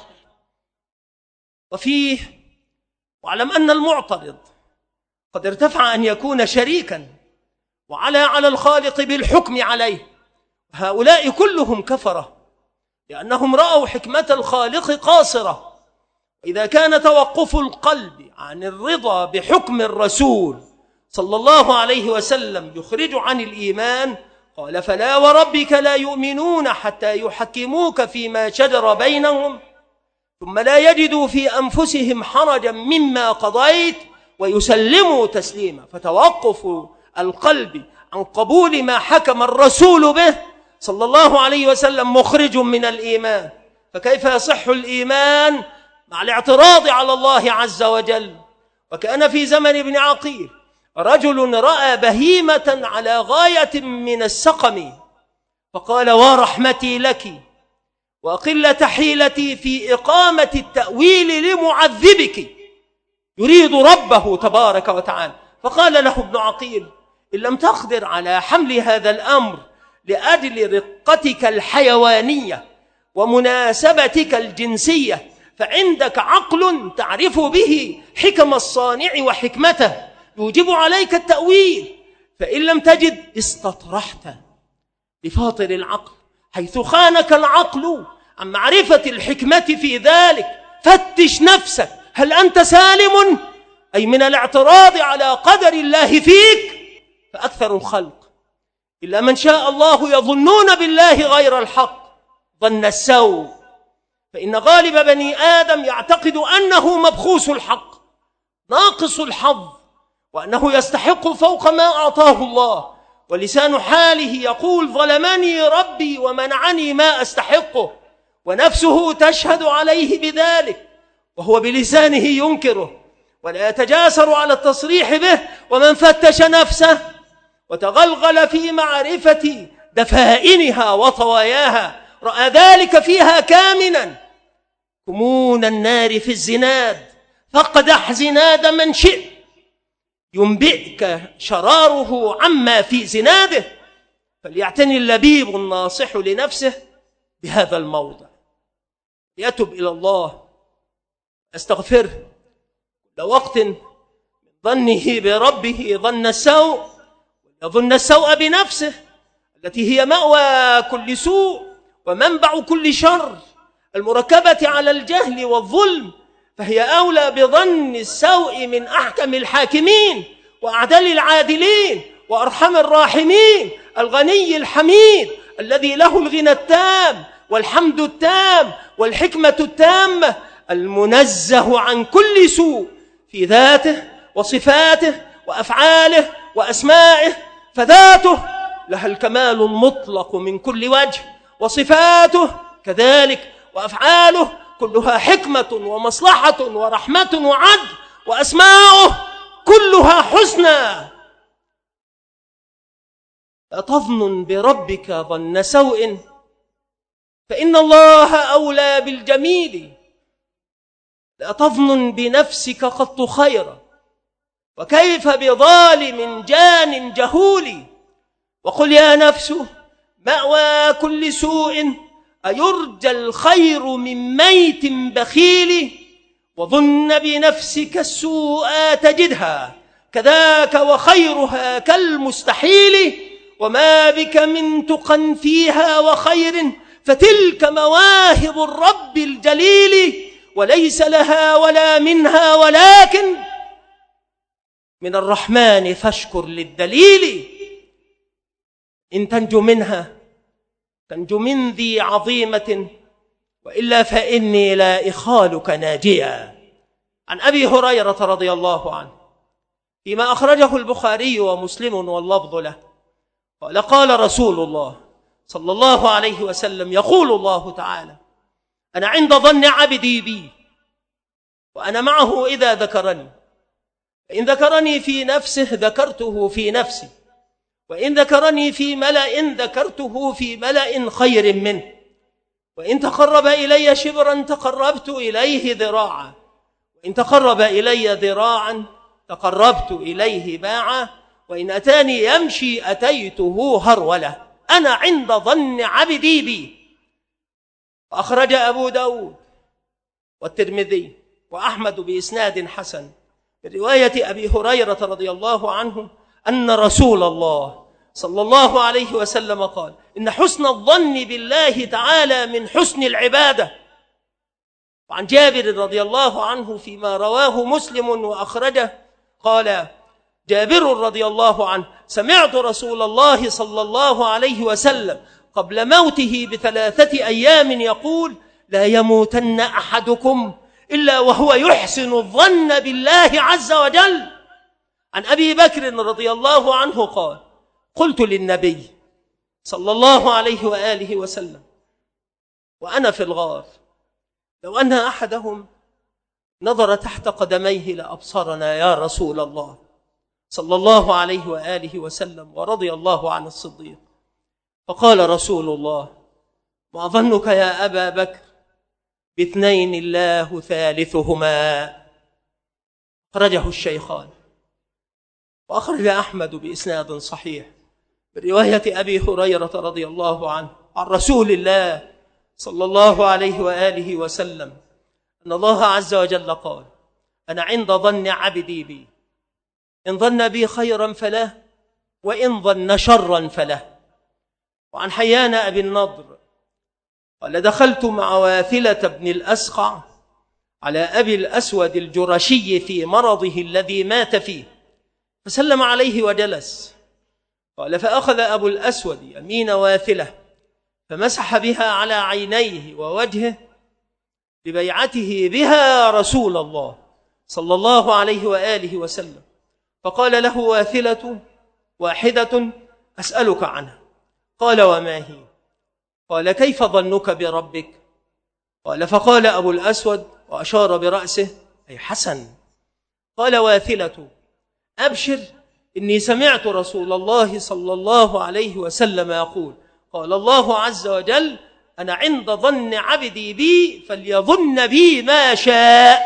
وفيه واعلم أن المعترض قد ارتفع أن يكون شريكا وعلى على الخالق بالحكم عليه. هؤلاء كلهم كفرة، لأنهم رأوا حكمة الخالق قاصرة. إذا كان توقف القلب عن الرضا بحكم الرسول صلى الله عليه وسلم يخرج عن الإيمان، قال فلا وربك لا يؤمنون حتى يحكموك فيما شجر بينهم ثم لا يجدوا في أنفسهم حرجا مما قضيت ويسلموا تسليما. فتوقف القلب عن قبول ما حكم الرسول به صلى الله عليه وسلم مخرج من الإيمان. فكيف يصح الإيمان مع الاعتراض على الله عز وجل؟ وكان في زمن ابن عقيل رجل رأى بهيمة على غاية من السقم فقال ورحمتي لك وقلة حيلتي في إقامة التأويل لمعذبك، يريد ربه تبارك وتعالى. فقال له ابن عقيل إن لم تقدر على حمل هذا الأمر لأجل رقتك الحيوانية ومناسبتك الجنسية فعندك عقل تعرف به حكم الصانع وحكمته يوجب عليك التأويل، فإن لم تجد استطرحت بفاطر العقل حيث خانك العقل عن معرفة الحكمة في ذلك. فتش نفسك هل أنت سالم أي من الاعتراض على قدر الله فيك؟ فأكثر الخلق إلا من شاء الله يظنون بالله غير الحق ظن السوء، فإن غالب بني آدم يعتقد أنه مبخوس الحق ناقص الحظ وأنه يستحق فوق ما أعطاه الله، ولسان حاله يقول ظلمني ربي ومنعني ما أستحقه، ونفسه تشهد عليه بذلك وهو بلسانه ينكره ولا يتجاسر على التصريح به. ومن فتش نفسه وتغلغل في معرفة دفائنها وطواياها رأى ذلك فيها كامنا. كمون النار في الزناد فاقدح زناد من شئت ينبئك شراره عما في زناده. فليعتني اللبيب الناصح لنفسه بهذا الموضع، يتب إلى الله استغفره كل وقت من ظنه بربه ظن السوء، يظن السوء بنفسه التي هي مأوى كل سوء ومنبع كل شر المركبة على الجهل والظلم، فهي أولى بظن السوء من أحكم الحاكمين وأعدل العادلين وأرحم الراحمين الغني الحميد الذي له الغنى التام والحمد التام والحكمة التامة المنزه عن كل سوء في ذاته وصفاته وأفعاله وأسمائه. فذاته لها الكمال المطلق من كل وجه، وصفاته كذلك، وأفعاله كلها حكمة ومصلحة ورحمة وعدل، وأسماؤه كلها حسنى. لا تظن بربك ظن سوء فإن الله أولى بالجميل. لا تظن بنفسك قط خيرا وكيف بظالم جان جهول. وقل يا نفس مأوى كل سوء أيرجى الخير من ميت بخيل. وظن بنفسك السوء تجدها كذاك وخيرها كالمستحيل. وما بك من تقى فيها وخير فتلك مواهب الرب الجليل. وليس لها ولا منها ولكن من الرحمن فاشكر للدليل. إن تنجو منها تنجو من ذي عظيمة وإلا فإني لا إخالك ناجيا. عن أبي هريرة رضي الله عنه فيما أخرجه البخاري ومسلم واللفظ له قال قال رسول الله صلى الله عليه وسلم: يقول الله تعالى: أنا عند ظن عبدي بي وأنا معه إذا ذكرني، فإن ذكرني في نفسه ذكرته في نفسي، وإن ذكرني في ملأ ذكرته في ملأ خير منه، وإن تقرب إلي شبرا تقربت إليه ذراعا، وإن تقرب إلي ذراعا تقربت إليه باعا، وإن أتاني يمشي أتيته هرولة. أنا عند ظن عبدي بي. وأخرج أبو داود والترمذي وأحمد بإسناد حسن برواية أبي هريرة رضي الله عنه أن رسول الله صلى الله عليه وسلم قال: إن حسن الظن بالله تعالى من حسن العبادة. وعن جابر رضي الله عنه فيما رواه مسلم وأخرجه قال جابر رضي الله عنه: سمعت رسول الله صلى الله عليه وسلم قبل موته بثلاثة أيام يقول: لا يموتن أحدكم إلا وهو يحسن الظن بالله عز وجل. عن أبي بكر رضي الله عنه قال: قلت للنبي صلى الله عليه وآله وسلم وأنا في الغار: لو أن أحدهم نظر تحت قدميه لأبصرنا يا رسول الله صلى الله عليه وآله وسلم، ورضي الله عن الصديق. فقال رسول الله: ما ظنك يا أبا بكر باثنين الله ثالثهما؟ أخرجه الشيخان. وأخرج أحمد بإسناد صحيح برواية أبي هريرة رضي الله عنه عن رسول الله صلى الله عليه وآله وسلم أن الله عز وجل قال: أنا عند ظن عبدي بي، إن ظن بي خيرا فله، وإن ظن شرا فله. وعن حيان أبي النضر قال: دخلت مع واثلة بن الأسقع على أبي الأسود الجرشي في مرضه الذي مات فيه، فسلم عليه وجلس. قال: فأخذ أبو الأسود يمين واثلة فمسح بها على عينيه ووجهه ببيعته بها رسول الله صلى الله عليه وآله وسلم. فقال له واثلة: واحدة أسألك عنها. قال: وما هي؟ قال: كيف ظنك بربك؟ قال: فقال أبو الأسود وأشار برأسه: أي حسن. قال واثلة: أبشر، إني سمعت رسول الله صلى الله عليه وسلم يقول: قال الله عز وجل: أنا عند ظن عبدي بي فليظن بي ما شاء.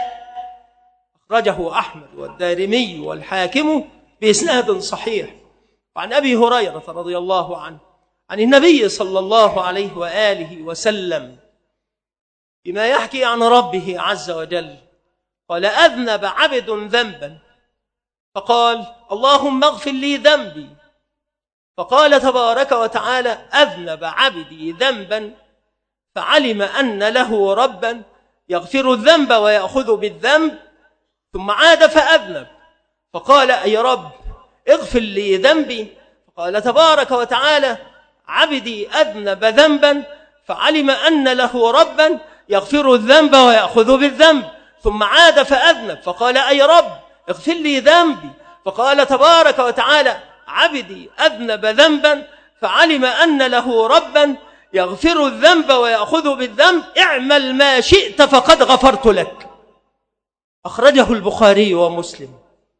أخرجه أحمد والدارمي والحاكم بإسناد صحيح. وعن أبي هريرة رضي الله عنه عن النبي صلى الله عليه وآله وسلم بما يحكي عن ربه عز وجل قال: أذنب عبد ذنبا فقال: اللهم اغفر لي ذنبي. فقال تبارك وتعالى: أذنب عبدي ذنبا فعلم أن له ربا يغفر الذنب ويأخذ بالذنب، ثم عاد فأذنب فقال: أي رب اغفر لي ذنبي. فقال تبارك وتعالى: عبدي أذنب ذنبا فعلم أن له ربا يغفر الذنب ويأخذ بالذنب، ثم عاد فأذنب فقال: أي رب اغفر لي ذنبي. فقال تبارك وتعالى: عبدي أذنب ذنبا فعلم أن له ربا يغفر الذنب ويأخذ بالذنب، اعمل ما شئت فقد غفرت لك. أخرجه البخاري ومسلم.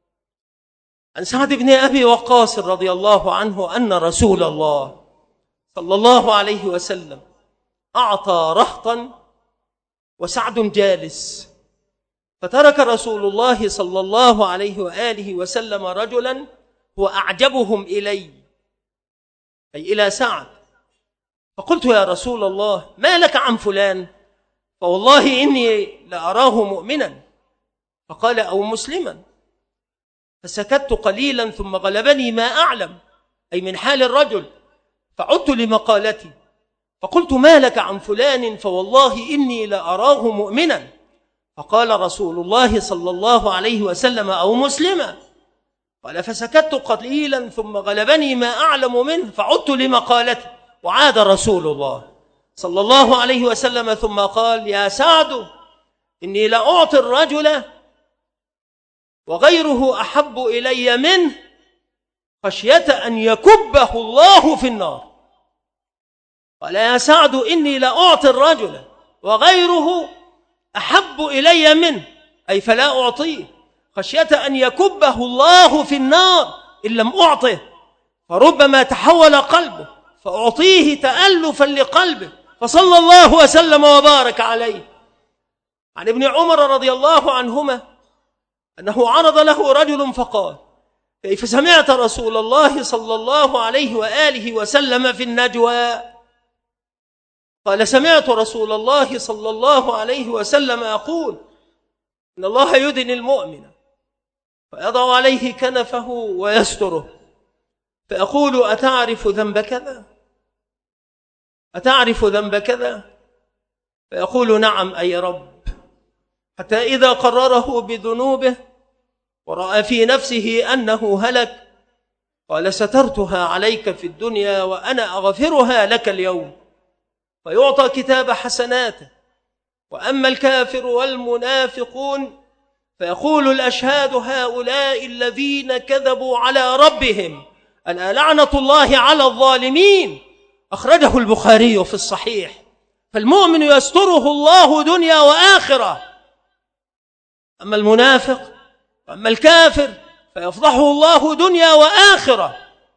عن سعد بن أبي وقاص رضي الله عنه أن رسول الله صلى الله عليه وسلم أعطى رهطا وسعد جالس، فترك رسول الله صلى الله عليه وآله وسلم رجلا هو أعجبهم إلي، أي إلى سعد. فقلت: يا رسول الله، ما لك عن فلان؟ فوالله إني لأراه مؤمنا. فقال: أو مسلما. فسكت قليلا ثم غلبني ما أعلم، أي من حال الرجل، فعدت لمقالتي فقلت: ما لك عن فلان؟ فوالله إني لأراه مؤمنا. فقال رسول الله صلى الله عليه وسلم: أو مسلما. قال: فسكت قليلا ثم غلبني ما أعلم منه، فعدت لمقالتي، وعاد رسول الله صلى الله عليه وسلم ثم قال: يا سعد إني لأعطي الرجل وغيره أحب إلي منه خشية أن يكبه الله في النار. قال: يا سعد إني لأعطي الرجل وغيره أحب إلي منه، أي فلا أعطيه خشية أن يكبه الله في النار إن لم أعطه، فربما تحول قلبه فأعطيه تألفا لقلبه، فصلى الله وسلم وبارك عليه. عن ابن عمر رضي الله عنهما أنه عرض له رجل فقال: كيف سمعت رسول الله صلى الله عليه وآله وسلم في النجوى؟ قال: سمعت رسول الله صلى الله عليه وسلم يقول: إن الله يدني المؤمن فيضع عليه كنفه ويستره، فأقول: أتعرف ذنب كذا؟ أتعرف ذنب كذا؟ فيقول: نعم أي رب. حتى إذا قرره بذنوبه ورأى في نفسه أنه هلك قال: سترتها عليك في الدنيا وأنا أغفرها لك اليوم، فيعطى كتاب حسناته. وأما الكافر والمنافقون فيقول الأشهاد: هؤلاء الذين كذبوا على ربهم، ألا لعنة الله على الظالمين. أخرجه البخاري في الصحيح. فالمؤمن يستره الله دنيا وآخرة. أما المنافق وأما الكافر فيفضحه الله دنيا وآخرة.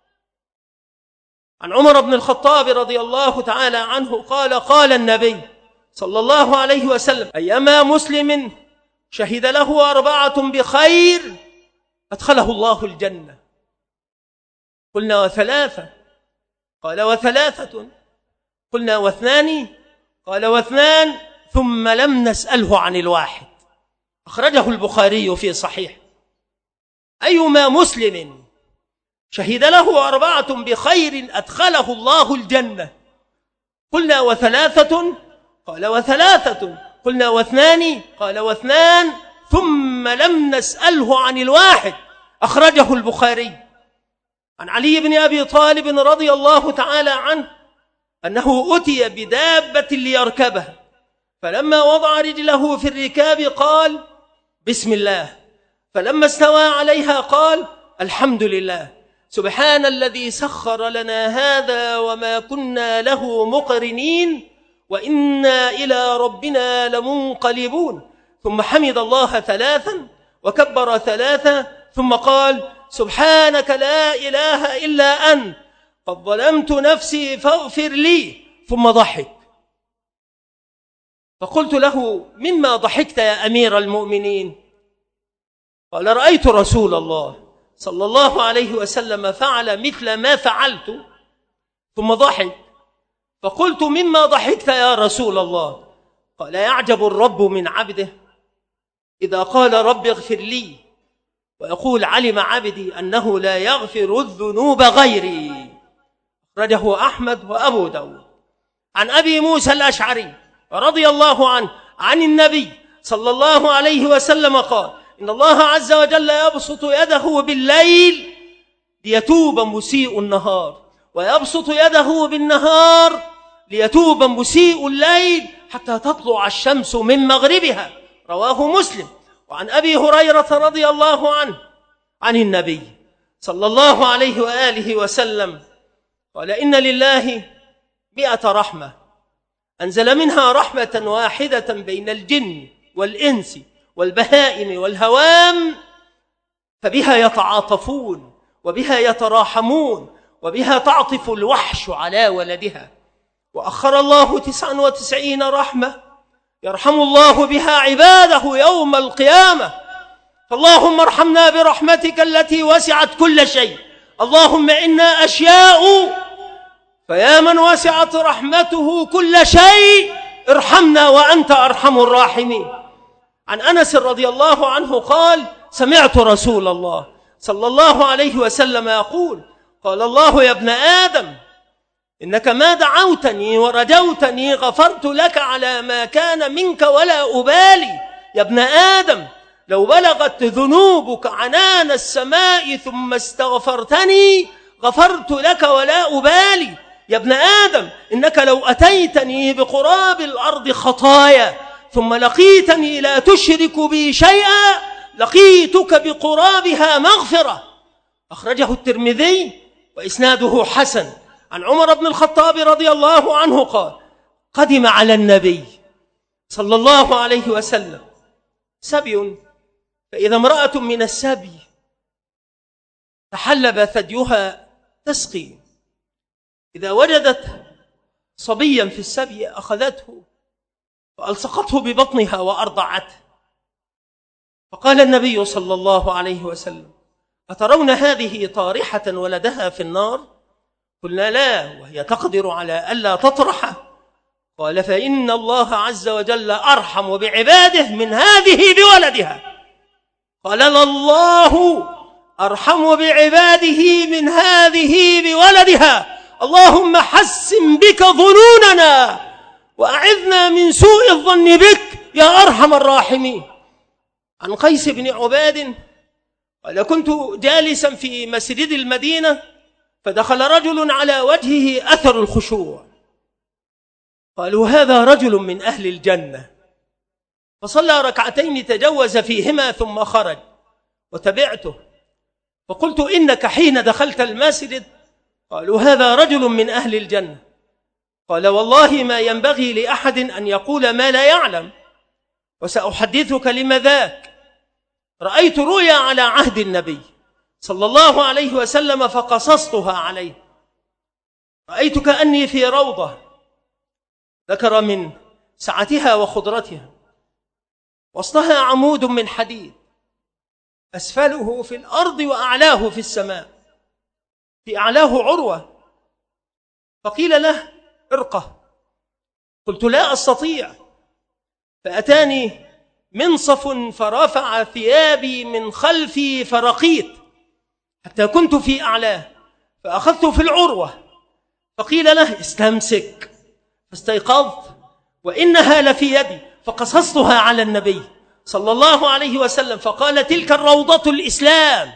عن عمر بن الخطاب رضي الله تعالى عنه قال: قال النبي صلى الله عليه وسلم: أيما مسلم شهد له أربعة بخير أدخله الله الجنة. قلنا: وثلاثة؟ قال: وثلاثة. قلنا: واثنان؟ قال: واثنان. ثم لم نسأله عن الواحد. أخرجه البخاري في صحيح. أيما مسلم شهد له أربعة بخير أدخله الله الجنة. قلنا: وثلاثة؟ قال: وثلاثة. قلنا: واثنان؟ قال: واثنان. ثم لم نسأله عن الواحد. أخرجه البخاري. عن علي بن أبي طالب رضي الله تعالى عنه أنه أتي بدابة ليركبها، فلما وضع رجله في الركاب قال: بسم الله. فلما استوى عليها قال: الحمد لله، سبحان الذي سخر لنا هذا وما كنا له مقرنين وإنا إلى ربنا لمنقلبون. ثم حمد الله ثلاثا وكبر ثلاثا ثم قال: سبحانك لا إله إلا أنت قد ظلمت نفسي فاغفر لي. ثم ضحك. فقلت له: مما ضحكت يا أمير المؤمنين؟ قال: رأيت رسول الله صلى الله عليه وسلم فعل مثل ما فعلت. ثم ضحك. فقلت: مما ضحكت يا رسول الله؟ قال: يعجب الرب من عبده إذا قال رب اغفر لي ويقول علم عبدي أنه لا يغفر الذنوب غيري. أخرجه أحمد وأبو داود. عن أبي موسى الأشعري رضي الله عنه عن النبي صلى الله عليه وسلم قال: إن الله عز وجل يبسط يده بالليل ليتوب مسيء النهار، ويبسط يده بالنهار ليتوب مسيء الليل حتى تطلع الشمس من مغربها. رواه مسلم. وعن أبي هريرة رضي الله عنه عن النبي صلى الله عليه وآله وسلم قال: إن لله مئة رحمة أنزل منها رحمة واحدة بين الجن والإنس والبهائم والهوام، فبها يتعاطفون وبها يتراحمون وبها تعطف الوحش على ولدها. وأخر الله تسعا وتسعين رحمة يرحم الله بها عباده يوم القيامة. فاللهم ارحمنا برحمتك التي وسعت كل شيء. اللهم إنا أشياء، فيا من وسعت رحمته كل شيء ارحمنا وأنت أرحم الراحمين. عن أنس رضي الله عنه قال: سمعت رسول الله صلى الله عليه وسلم يقول: قال الله: يا ابن آدم إنك ما دعوتني ورجوتني غفرت لك على ما كان منك ولا أبالي. يا ابن آدم لو بلغت ذنوبك عنان السماء ثم استغفرتني غفرت لك ولا أبالي. يا ابن آدم إنك لو أتيتني بقراب الأرض خطايا ثم لقيتني لا تشرك بي شيئا لقيتك بقرابها مغفرة. أخرجه الترمذي وإسناده حسن عن عمر بن الخطاب رضي الله عنه قال: قدم على النبي صلى الله عليه وسلم سبي، فإذا امرأة من السبي تحلب ثديها تسقي، إذا وجدت صبيا في السبي أخذته وألصقته ببطنها وأرضعته. فقال النبي صلى الله عليه وسلم: أترون هذه طارحة ولدها في النار؟ قلنا: لا، وهي تقدر على ألا تطرحه. قال: فإن الله عز وجل أرحم بعباده من هذه بولدها. قال: الله أرحم بعباده من هذه بولدها، اللهم حسن بك ظنوننا وأعذنا من سوء الظن بك يا أرحم الراحمين. عن قيس بن عباد قال: كنت جالسا في مسجد المدينة فدخل رجل على وجهه أثر الخشوع، قالوا: هذا رجل من أهل الجنة. فصلى ركعتين تجوز فيهما ثم خرج وتبعته، فقلت: إنك حين دخلت المسجد قالوا هذا رجل من أهل الجنة. قال: والله ما ينبغي لأحد أن يقول ما لا يعلم، وسأحدثك لما ذاك. رأيت رؤيا على عهد النبي صلى الله عليه وسلم فقصصتها عليه. رأيت كأني في روضة، ذكر من سعتها وخضرتها، وسطها عمود من حديد، أسفله في الأرض وأعلاه في السماء، في أعلاه عروة. فقيل له: ارقه. قلت: لا أستطيع. فأتاني منصف فرفع ثيابي من خلفي فرقيت حتى كنت في أعلاه، فأخذت في العروة. فقيل له: استمسك. فاستيقظت وإنها لفي يدي، فقصصتها على النبي صلى الله عليه وسلم، فقال: تلك الروضة الإسلام،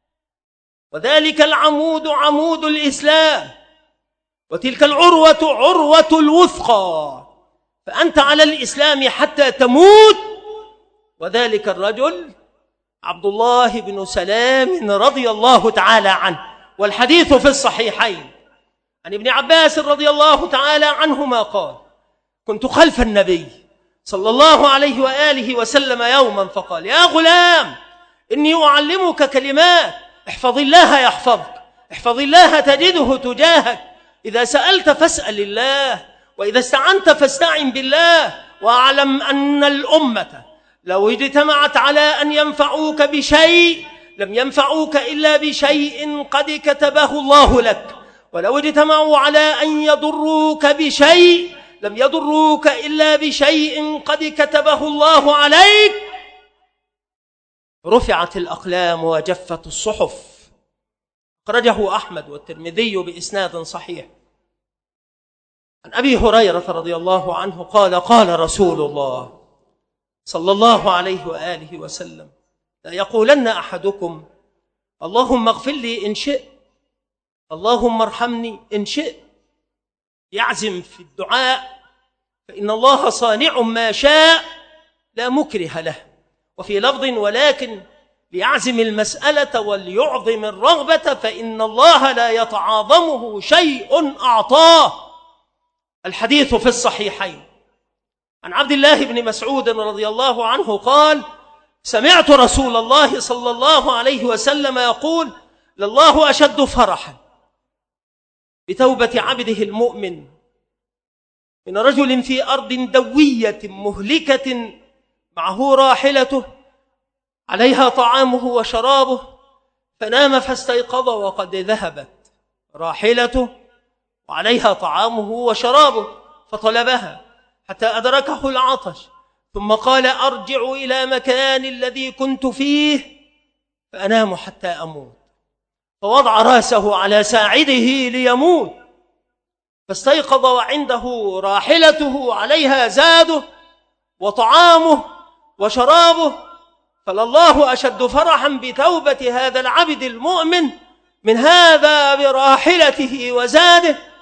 وذلك العمود عمود الإسلام، وتلك العروة عروة الوثقى، فأنت على الإسلام حتى تموت. وذلك الرجل عبد الله بن سلام رضي الله تعالى عنه، والحديث في الصحيحين. عن ابن عباس رضي الله تعالى عنهما قال: كنت خلف النبي صلى الله عليه وآله وسلم يوما فقال: يا غلام إني أعلمك كلمات، احفظ الله يحفظك، احفظ الله تجده تجاهك، إذا سألت فاسأل الله، وإذا استعنت فاستعن بالله، واعلم أن الأمة لو اجتمعت على أن ينفعوك بشيء لم ينفعوك إلا بشيء قد كتبه الله لك، ولو اجتمعوا على أن يضروك بشيء لم يضروك إلا بشيء قد كتبه الله عليك. رفعت الأقلام وجفت الصحف. أخرجه أحمد والترمذي بإسناد صحيح. عن أبي هريرة رضي الله عنه قال: قال رسول الله صلى الله عليه وآله وسلم: لا يقولن أحدكم اللهم اغفر لي إن شئت، اللهم ارحمني إن شئت، يعزم في الدعاء، فإن الله صانع ما شاء لا مكره له. وفي لفظ: ولكن ليعزم المسألة وليعظم الرغبة، فإن الله لا يتعاظمه شيء أعطاه. الحديث في الصحيحين. عن عبد الله بن مسعود رضي الله عنه قال: سمعت رسول الله صلى الله عليه وسلم يقول: لله أشد فرحا بتوبة عبده المؤمن من رجل في أرض دوية مهلكة معه راحلته عليها طعامه وشرابه، فنام فاستيقظ وقد ذهبت راحلته وعليها طعامه وشرابه، فطلبها حتى أدركه العطش، ثم قال: أرجع إلى مكان الذي كنت فيه فأنام حتى أموت. فوضع رأسه على ساعده ليموت، فاستيقظ وعنده راحلته عليها زاده وطعامه وشرابه. فلله أشد فرحا بتوبة هذا العبد المؤمن من هذا براحلته وزاده.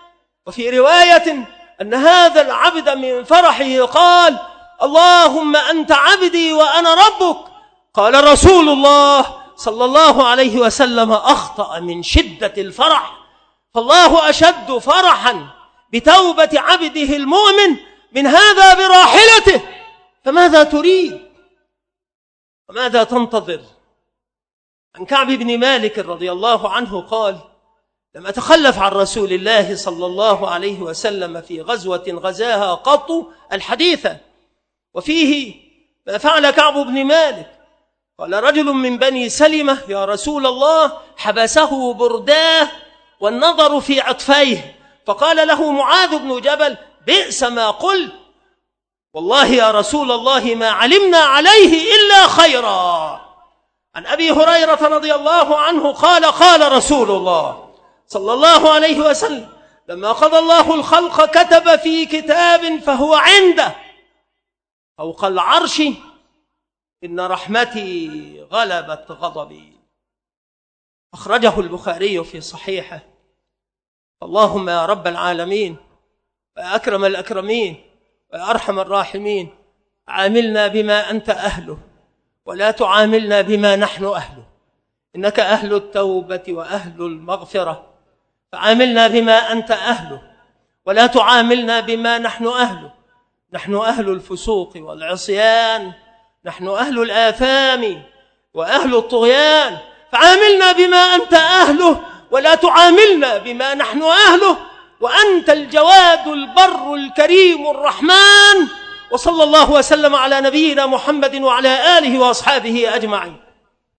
وفي رواية أن هذا العبد من فرحه قال: اللهم أنت عبدي وأنا ربك. قال رسول الله صلى الله عليه وسلم: أخطأ من شدة الفرح، فالله أشد فرحا بتوبة عبده المؤمن من هذا براحلته. فماذا تريد وماذا تنتظر؟ عن كعب بن مالك رضي الله عنه قال: لم أتخلف عن رسول الله صلى الله عليه وسلم في غزوة غزاها قط الحديثة. وفيه ما فعل كعب بن مالك. قال رجل من بني سلمة: يا رسول الله، حبسه برداه والنظر في عطفيه. فقال له معاذ بن جبل: بئس ما قلت، والله يا رسول الله ما علمنا عليه إلا خيرا. عن أبي هريرة رضي الله عنه قال: قال رسول الله صلى الله عليه وسلم: لما قضى الله الخلق كتب في كتاب فهو عنده فوق العرش: إن رحمتي غلبت غضبي. أخرجه البخاري في صحيحه. اللهم يا رب العالمين ويا أكرم الأكرمين ويا أرحم الراحمين، عاملنا بما أنت أهله ولا تعاملنا بما نحن أهله، إنك أهل التوبة وأهل المغفرة، فعاملنا بما أنت أهله ولا تعاملنا بما نحن أهله. نحن أهل الفسوق والعصيان، نحن أهل الآثام وأهل الطغيان، فعاملنا بما أنت أهله ولا تعاملنا بما نحن أهله، وأنت الجواد البر الكريم الرحمن. وصلى الله وسلم على نبينا محمد وعلى آله وأصحابه أجمعين.